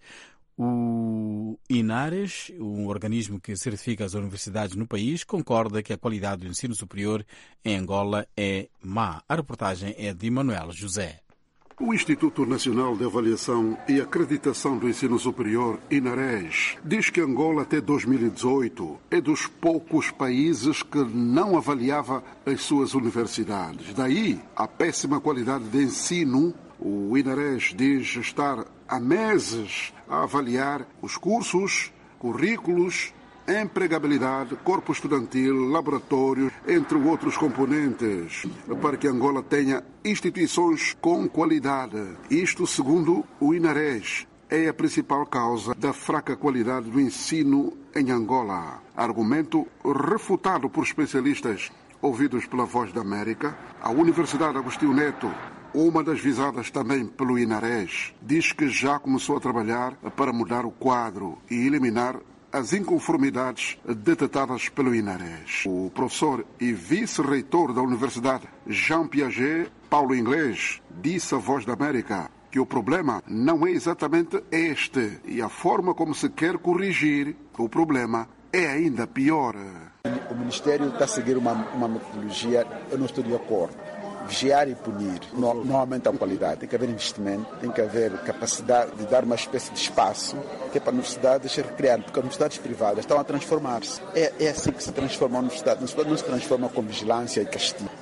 O INARES, um organismo que certifica as universidades no país, concorda que a qualidade do ensino superior em Angola é má. A reportagem é de Manuel José. O Instituto Nacional de Avaliação e Acreditação do Ensino Superior, INARES, diz que Angola até dois mil e dezoito é dos poucos países que não avaliava as suas universidades. Daí a péssima qualidade de ensino. O INARES diz estar há meses a avaliar os cursos, currículos, empregabilidade, corpo estudantil, laboratórios, entre outros componentes, para que Angola tenha instituições com qualidade. Isto, segundo o INARES, é a principal causa da fraca qualidade do ensino em Angola. Argumento refutado por especialistas ouvidos pela Voz da América. A Universidade Agostinho Neto, uma das visadas também pelo INARES, diz que já começou a trabalhar para mudar o quadro e eliminar as inconformidades detectadas pelo INARES. O professor e vice-reitor da Universidade Jean Piaget, Paulo Inglês, disse à Voz da América que o problema não é exatamente este e a forma como se quer corrigir o problema é ainda pior. O Ministério está a seguir uma, uma metodologia, eu não estou de acordo. Vigiar e punir não, não aumenta a qualidade. Tem que haver investimento, tem que haver capacidade de dar uma espécie de espaço que é para a universidade deixar recriar, porque as universidades privadas estão a transformar-se. É, é assim que se transforma a universidade. A universidade não se transforma com vigilância e castigo.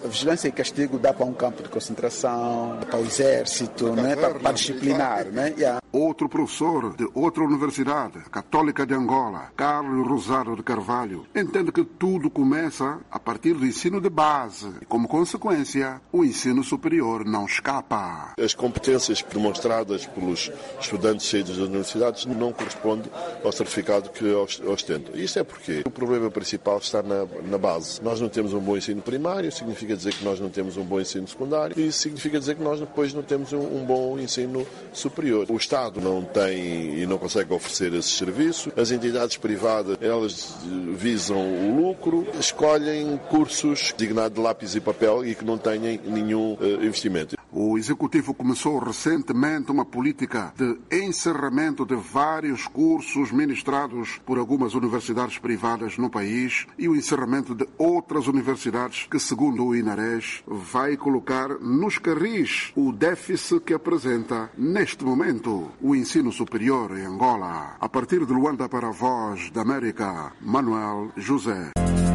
A vigilância e castigo dá para um campo de concentração, para o exército, né? para, para disciplinar. Né? Yeah. Outro professor de outra universidade, Católica de Angola, Carlos Rosário de Carvalho, entende que tudo começa a partir do ensino de base e, como consequência, o ensino superior não escapa. As competências demonstradas pelos estudantes saídos das universidades não correspondem ao certificado que ostentam. Isso é porque o problema principal está na, na base. Nós não temos um bom ensino primário, significa dizer que nós não temos um bom ensino secundário e isso significa dizer que nós depois não temos um, um bom ensino superior. O Estado não tem e não consegue oferecer esses serviços. As entidades privadas, elas visam o lucro, escolhem cursos designados de lápis e papel e que não tenham nenhum uh, investimento. O Executivo começou recentemente uma política de encerramento de vários cursos ministrados por algumas universidades privadas no país e o encerramento de outras universidades que, segundo o INARES, vai colocar nos carris o déficit que apresenta, neste momento, o ensino superior em Angola. A partir de Luanda para a Voz da América, Manuel José.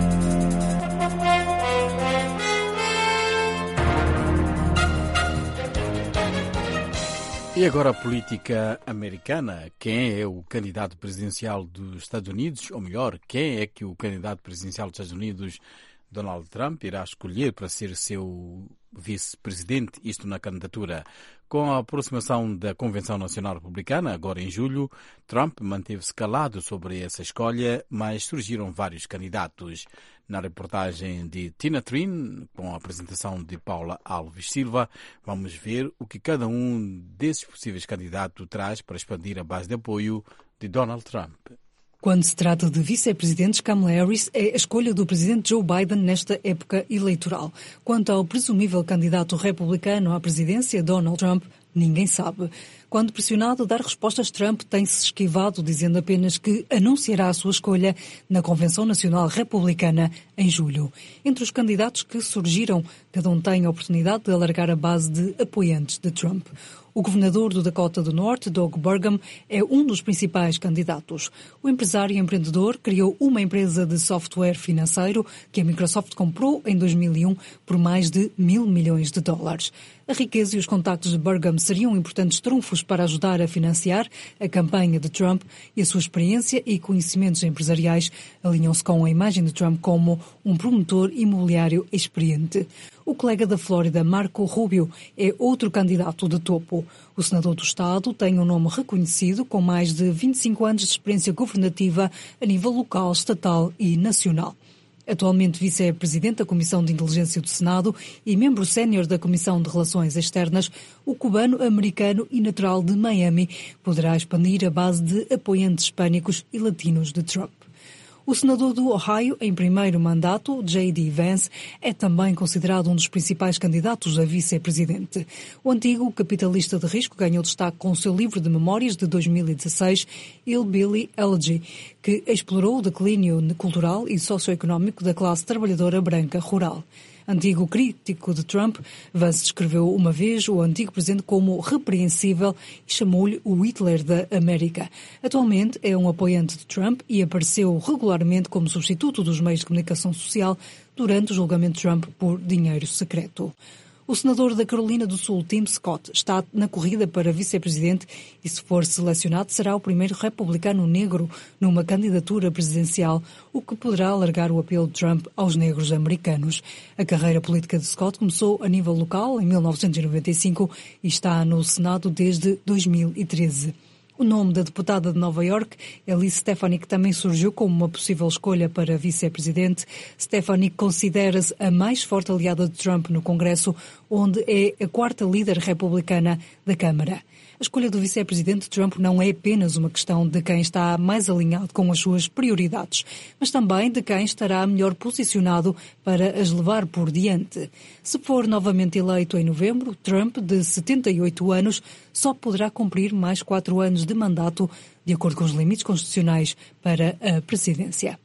E agora a política americana. Quem é o candidato presidencial dos Estados Unidos? Ou melhor, quem é que o candidato presidencial dos Estados Unidos, Donald Trump, irá escolher para ser seu vice-presidente, isto na candidatura? Com a aproximação da Convenção Nacional Republicana, agora em julho, Trump manteve-se calado sobre essa escolha, mas surgiram vários candidatos. Na reportagem de Tina Trin, com a apresentação de Paula Alves Silva, vamos ver o que cada um desses possíveis candidatos traz para expandir a base de apoio de Donald Trump. Quando se trata de vice-presidentes, Kamala Harris é a escolha do presidente Joe Biden nesta época eleitoral. Quanto ao presumível candidato republicano à presidência, Donald Trump, ninguém sabe. Quando pressionado a dar respostas, Trump tem-se esquivado, dizendo apenas que anunciará a sua escolha na Convenção Nacional Republicana em julho. Entre os candidatos que surgiram, cada um tem a oportunidade de alargar a base de apoiantes de Trump. O governador do Dakota do Norte, Doug Burgum, é um dos principais candidatos. O empresário e empreendedor criou uma empresa de software financeiro que a Microsoft comprou em dois mil e um por mais de mil milhões de dólares. A riqueza e os contactos de Burgum seriam importantes trunfos para ajudar a financiar a campanha de Trump e a sua experiência e conhecimentos empresariais alinham-se com a imagem de Trump como um promotor imobiliário experiente. O colega da Flórida, Marco Rubio, é outro candidato de topo. O senador do Estado tem um nome reconhecido com mais de vinte e cinco anos de experiência governativa a nível local, estatal e nacional. Atualmente vice-presidente da Comissão de Inteligência do Senado e membro sénior da Comissão de Relações Externas, o cubano, americano e natural de Miami poderá expandir a base de apoiantes hispânicos e latinos de Trump. O senador do Ohio, em primeiro mandato, J D Vance, é também considerado um dos principais candidatos a vice-presidente. O antigo capitalista de risco ganhou destaque com o seu livro de memórias de dois mil e dezasseis, Hillbilly Elegy, que explorou o declínio cultural e socioeconómico da classe trabalhadora branca rural. Antigo crítico de Trump, Vance descreveu uma vez o antigo presidente como repreensível e chamou-lhe o Hitler da América. Atualmente é um apoiante de Trump e apareceu regularmente como substituto dos meios de comunicação social durante o julgamento de Trump por dinheiro secreto. O senador da Carolina do Sul, Tim Scott, está na corrida para vice-presidente e, se for selecionado, será o primeiro republicano negro numa candidatura presidencial, o que poderá alargar o apelo de Trump aos negros americanos. A carreira política de Scott começou a nível local em mil novecentos e noventa e cinco e está no Senado desde dois mil e treze. O nome da deputada de Nova York, Elise Stefanik, também surgiu como uma possível escolha para vice-presidente. Stefanik considera-se a mais forte aliada de Trump no Congresso, onde é a quarta líder republicana da Câmara. A escolha do vice-presidente de Trump não é apenas uma questão de quem está mais alinhado com as suas prioridades, mas também de quem estará melhor posicionado para as levar por diante. Se for novamente eleito em novembro, Trump, de setenta e oito anos, só poderá cumprir mais quatro anos de mandato, de acordo com os limites constitucionais para a presidência.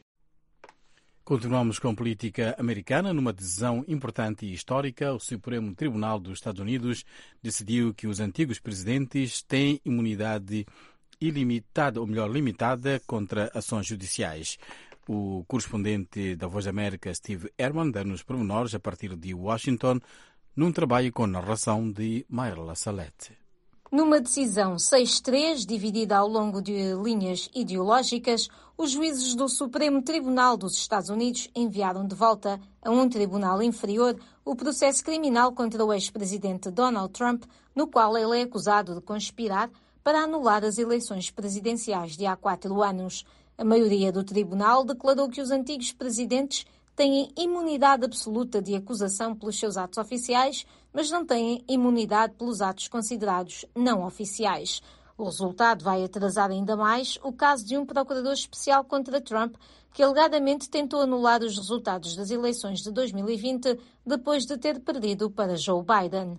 Continuamos com política americana. Numa decisão importante e histórica, o Supremo Tribunal dos Estados Unidos decidiu que os antigos presidentes têm imunidade ilimitada, ou melhor, limitada, contra ações judiciais. O correspondente da Voz da América, Steve Herman, dá-nos pormenores a partir de Washington, num trabalho com narração de Mayra Salete. Numa decisão seis três, dividida ao longo de linhas ideológicas, os juízes do Supremo Tribunal dos Estados Unidos enviaram de volta a um tribunal inferior o processo criminal contra o ex-presidente Donald Trump, no qual ele é acusado de conspirar para anular as eleições presidenciais de há quatro anos. A maioria do tribunal declarou que os antigos presidentes têm imunidade absoluta de acusação pelos seus atos oficiais, mas não têm imunidade pelos atos considerados não oficiais. O resultado vai atrasar ainda mais o caso de um procurador especial contra Trump, que alegadamente tentou anular os resultados das eleições de dois mil e vinte depois de ter perdido para Joe Biden.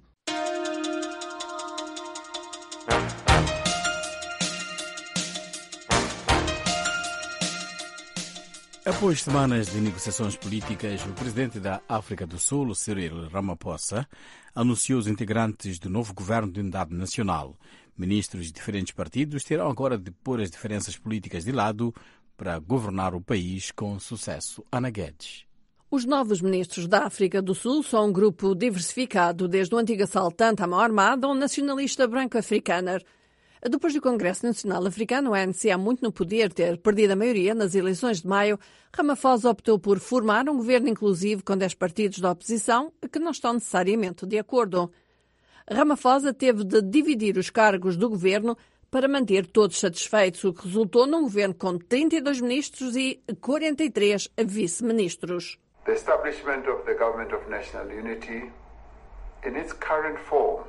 Após semanas de negociações políticas, o presidente da África do Sul, Cyril Ramaphosa, anunciou os integrantes do novo governo de unidade nacional. Ministros de diferentes partidos terão agora de pôr as diferenças políticas de lado para governar o país com sucesso. Ana Guedes. Os novos ministros da África do Sul são um grupo diversificado, desde o antigo assaltante à mão armada ao nacionalista branco-africano. Depois do Congresso Nacional Africano, o A N C há muito no poder ter perdido a maioria nas eleições de maio, Ramaphosa optou por formar um governo inclusivo com dez partidos da oposição que não estão necessariamente de acordo. Ramaphosa teve de dividir os cargos do governo para manter todos satisfeitos, o que resultou num governo com trinta e dois ministros e quarenta e três vice-ministros. The establishment of the Government of National Unity in its current form.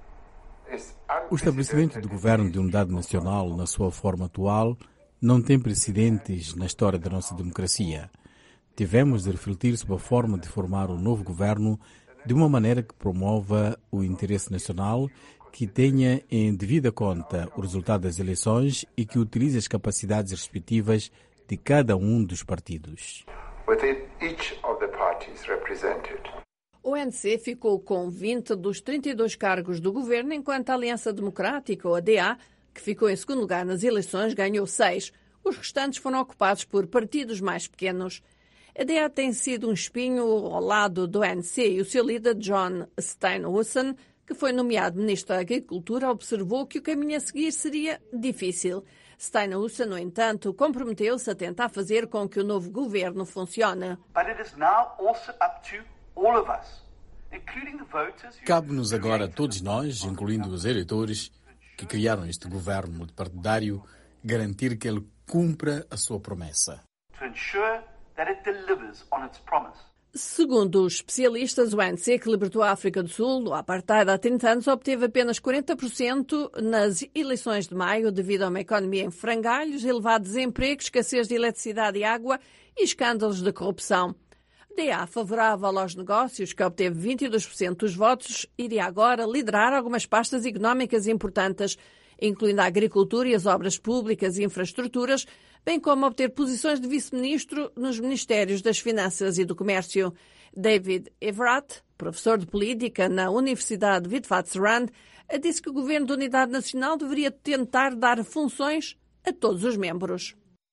O estabelecimento do Governo de Unidade Nacional na sua forma atual não tem precedentes na história da nossa democracia. Tivemos de refletir sobre a forma de formar um novo governo de uma maneira que promova o interesse nacional, que tenha em devida conta o resultado das eleições e que utilize as capacidades respectivas de cada um dos partidos. Within each of the parties represented. O A N C ficou com vinte dos trinta e dois cargos do governo, enquanto a Aliança Democrática, ou A D A, que ficou em segundo lugar nas eleições, ganhou seis. Os restantes foram ocupados por partidos mais pequenos. A D A tem sido um espinho ao lado do A N C e o seu líder, John Steenhuisen, que foi nomeado Ministro da Agricultura, observou que o caminho a seguir seria difícil. Steenhuisen, no entanto, comprometeu-se a tentar fazer com que o novo governo funcione. But it is now also up to all of us, including the voters. Cabe-nos agora a todos nós, incluindo os eleitores que criaram este governo multipartidário, garantir que ele cumpra a sua promessa. To ensure that it delivers on its promise. Segundo os especialistas, o A N C, que libertou a África do Sul do apartheid há trinta anos, obteve apenas quarenta por cento nas eleições de maio devido a uma economia em frangalhos, elevado desemprego, escassez de eletricidade e água e escândalos de corrupção. A D A, favorável aos negócios, que obteve vinte e dois por cento dos votos, iria agora liderar algumas pastas económicas importantes, incluindo a agricultura e as obras públicas e infraestruturas, bem como obter posições de vice-ministro nos Ministérios das Finanças e do Comércio. David Everett, professor de política na Universidade Witwatersrand, disse que o Governo de Unidade Nacional deveria tentar dar funções a todos os membros.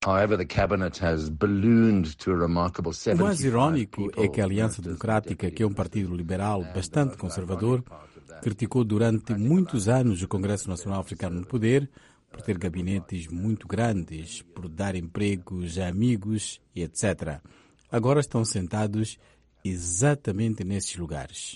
O mais irónico é que a Aliança Democrática, que é um partido liberal bastante conservador, criticou durante muitos anos o Congresso Nacional Africano no poder por ter gabinetes muito grandes, por dar empregos a amigos e etcétera. Agora estão sentados exatamente nesses lugares.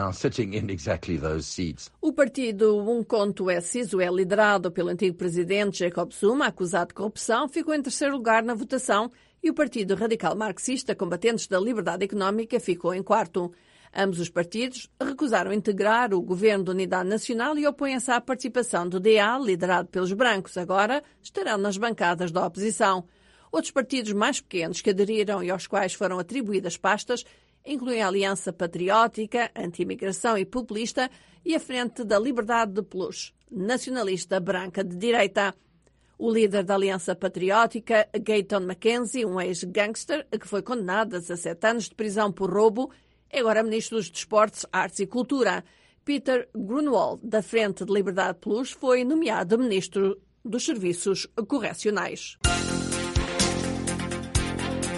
O partido Umkhonto we Sizwe, liderado pelo antigo presidente Jacob Zuma, acusado de corrupção, ficou em terceiro lugar na votação e o partido radical marxista Combatentes da Liberdade Económica ficou em quarto. Ambos os partidos recusaram integrar o Governo de Unidade Nacional e opõem-se à participação do D A, liderado pelos brancos. Agora estarão nas bancadas da oposição. Outros partidos mais pequenos que aderiram e aos quais foram atribuídas pastas incluem a Aliança Patriótica, Anti-Imigração e Populista e a Frente da Liberdade de Plus, nacionalista branca de direita. O líder da Aliança Patriótica, Gayton McKenzie, um ex-gangster que foi condenado a dezassete anos de prisão por roubo, é agora Ministro dos Desportos, Artes e Cultura. Peter Grunwald, da Frente de Liberdade Plus, foi nomeado Ministro dos Serviços Correcionais.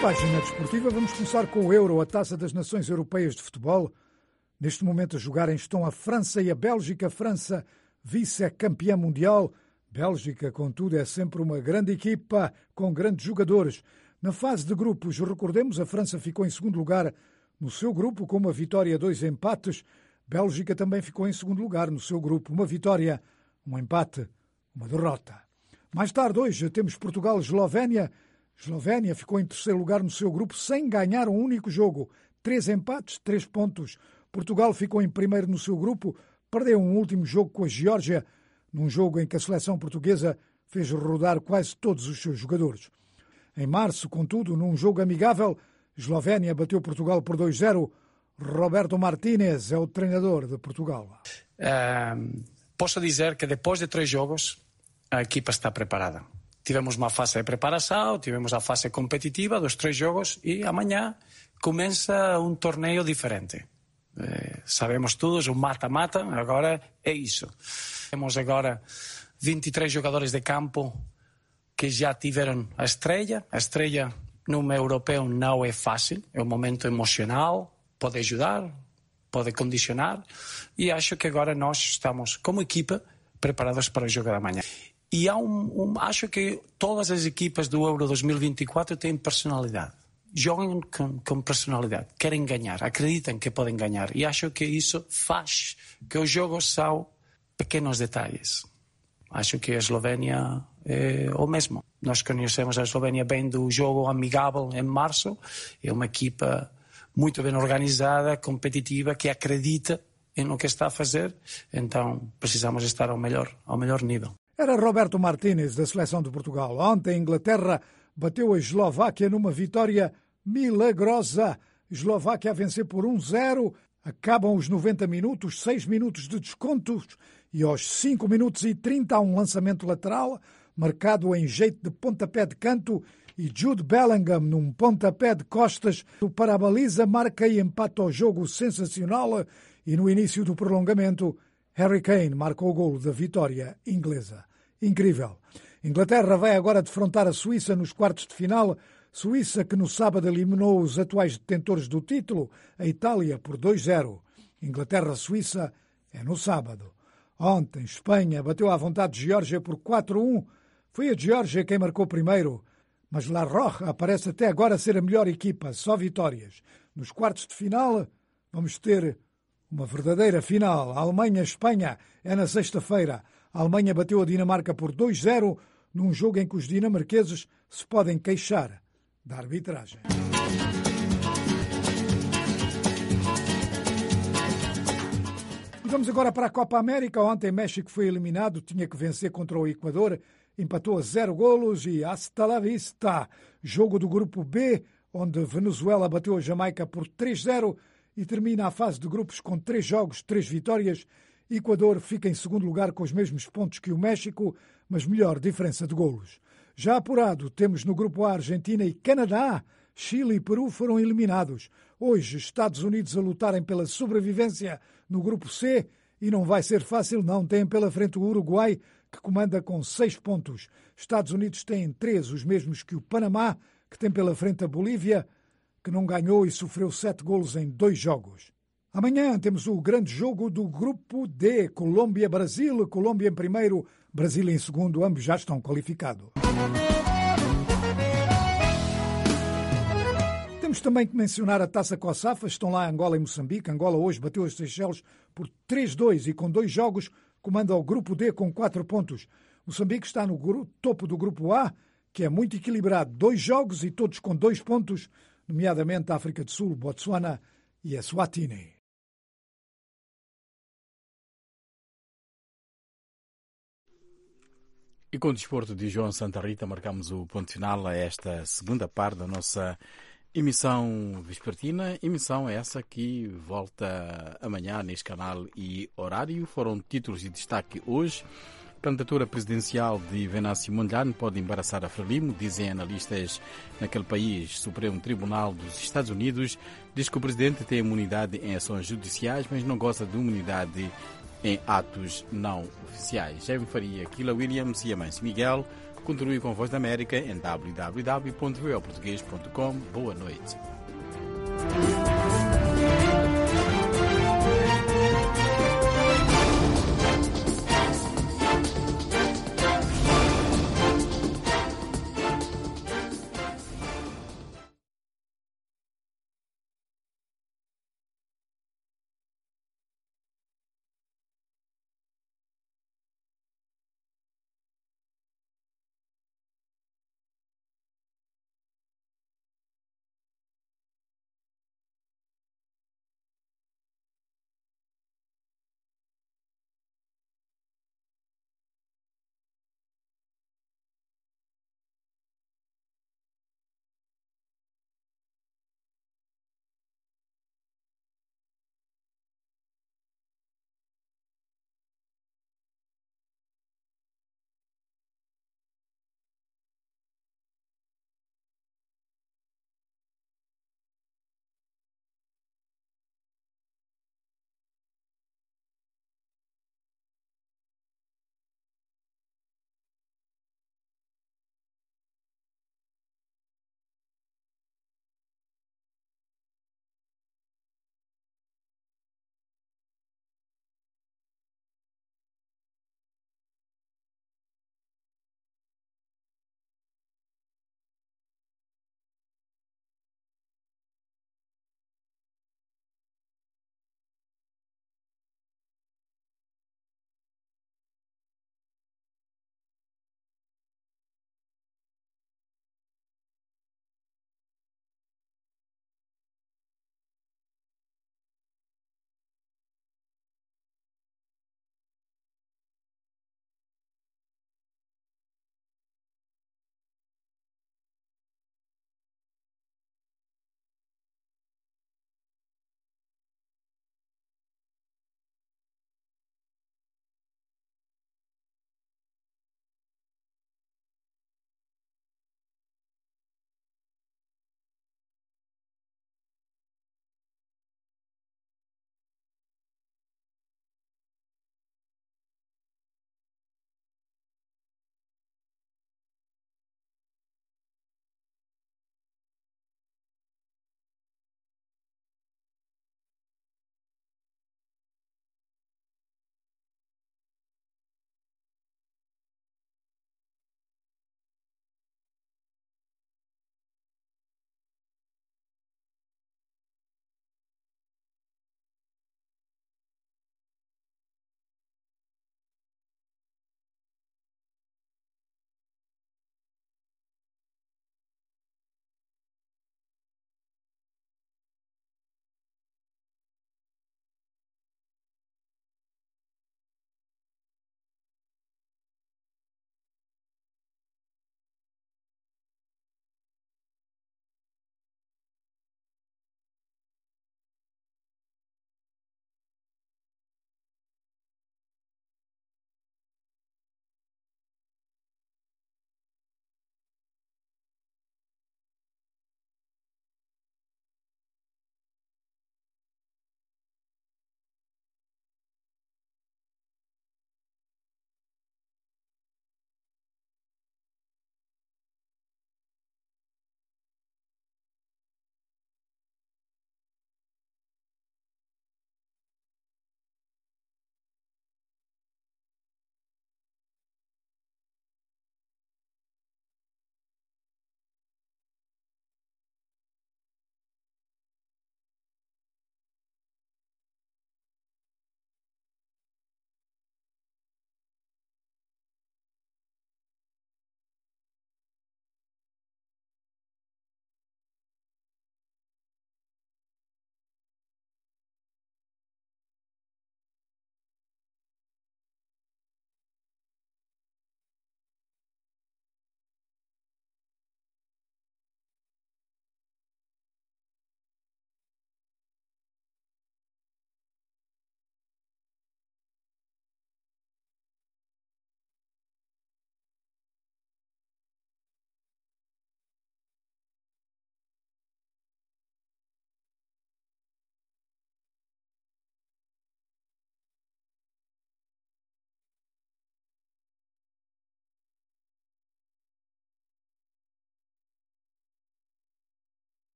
Página desportiva, vamos começar com o Euro, a Taça das Nações Europeias de Futebol. Neste momento a jogarem estão a França e a Bélgica. França, vice-campeã mundial. Bélgica, contudo, é sempre uma grande equipa com grandes jogadores. Na fase de grupos, recordemos, a França ficou em segundo lugar no seu grupo com uma vitória e dois empates. Bélgica também ficou em segundo lugar no seu grupo. Uma vitória, um empate, uma derrota. Mais tarde, hoje, temos Portugal e Eslovénia. Eslovénia ficou em terceiro lugar no seu grupo sem ganhar um único jogo. Três empates, três pontos. Portugal ficou em primeiro no seu grupo, perdeu um último jogo com a Geórgia, num jogo em que a seleção portuguesa fez rodar quase todos os seus jogadores. Em março, contudo, num jogo amigável, Eslovénia bateu Portugal por dois a zero. Roberto Martínez é o treinador de Portugal. Uh, posso dizer que depois de três jogos a equipa está preparada. Tivemos uma fase de preparação, tivemos a fase competitiva dos três jogos e amanhã começa um torneio diferente. Eh, sabemos todos, o mata-mata, agora é isso. Temos agora vinte e três jogadores de campo que já tiveram a estreia. A estreia num europeu não é fácil, é um momento emocional, pode ajudar, pode condicionar, e acho que agora nós estamos, como equipa, preparados para o jogo da manhã. E há um, um, acho que todas as equipas do Euro dois mil e vinte e quatro têm personalidade. Jogam com, com personalidade, querem ganhar, acreditam que podem ganhar. E acho que isso faz que os jogos são pequenos detalhes. Acho que a Eslovénia é o mesmo. Nós conhecemos a Eslovénia bem do jogo amigável em março. É uma equipa muito bem organizada, competitiva, que acredita em o que está a fazer. Então precisamos estar ao melhor, ao melhor nível. Era Roberto Martínez, da seleção de Portugal. Ontem a Inglaterra bateu a Eslováquia numa vitória milagrosa. Eslováquia a vencer por um a zero. Acabam os noventa minutos, seis minutos de descontos e aos cinco minutos e trinta há um lançamento lateral marcado em jeito de pontapé de canto e Jude Bellingham num pontapé de costas para a baliza marca e empata o jogo sensacional e no início do prolongamento Harry Kane marcou o golo da vitória inglesa. Incrível. Inglaterra vai agora defrontar a Suíça nos quartos de final. Suíça que no sábado eliminou os atuais detentores do título, a Itália, por dois a zero. Inglaterra-Suíça é no sábado. Ontem, Espanha bateu à vontade de Geórgia por quatro a um. Foi a Geórgia quem marcou primeiro, mas La Roja aparece até agora ser a melhor equipa, só vitórias. Nos quartos de final vamos ter uma verdadeira final. A Alemanha-Espanha é na sexta-feira. A Alemanha bateu a Dinamarca por dois a zero num jogo em que os dinamarqueses se podem queixar da arbitragem. E vamos agora para a Copa América. Ontem México foi eliminado, tinha que vencer contra o Equador, empatou a zero golos e hasta la vista. Jogo do grupo B, onde Venezuela bateu a Jamaica por três a zero e termina a fase de grupos com três jogos, três vitórias. Equador fica em segundo lugar com os mesmos pontos que o México, mas melhor diferença de golos. Já apurado, temos no grupo A Argentina e Canadá. Chile e Peru foram eliminados. Hoje, Estados Unidos a lutarem pela sobrevivência no grupo C e não vai ser fácil, não. Tem pela frente o Uruguai, que comanda com seis pontos. Estados Unidos têm três, os mesmos que o Panamá, que tem pela frente a Bolívia, que não ganhou e sofreu sete golos em dois jogos. Amanhã temos o grande jogo do grupo D, Colômbia-Brasil. Colômbia em primeiro, Brasil em segundo, ambos já estão qualificados. Temos também que mencionar a Taça COSAFA, estão lá Angola e Moçambique. Angola hoje bateu as Seychelles por três a dois e com dois jogos comanda o grupo D com quatro pontos. Moçambique está no topo do grupo A, que é muito equilibrado, dois jogos e todos com dois pontos, nomeadamente a África do Sul, Botsuana e a Eswatini. E com o desporto de João Santa Rita, marcamos o ponto final a esta segunda parte da nossa emissão vespertina. Emissão essa que volta amanhã neste canal e horário. Foram títulos de destaque hoje. Candidatura presidencial de Venâncio Mondlane pode embaraçar a Frelimo, dizem analistas naquele país. Supremo Tribunal dos Estados Unidos diz que o presidente tem imunidade em ações judiciais, mas não gosta de imunidade em atos não oficiais. Jaime Faria, Kila Williams e Amâncio Miguel Continue com a Voz da América em w w w ponto v o português ponto com. Boa noite.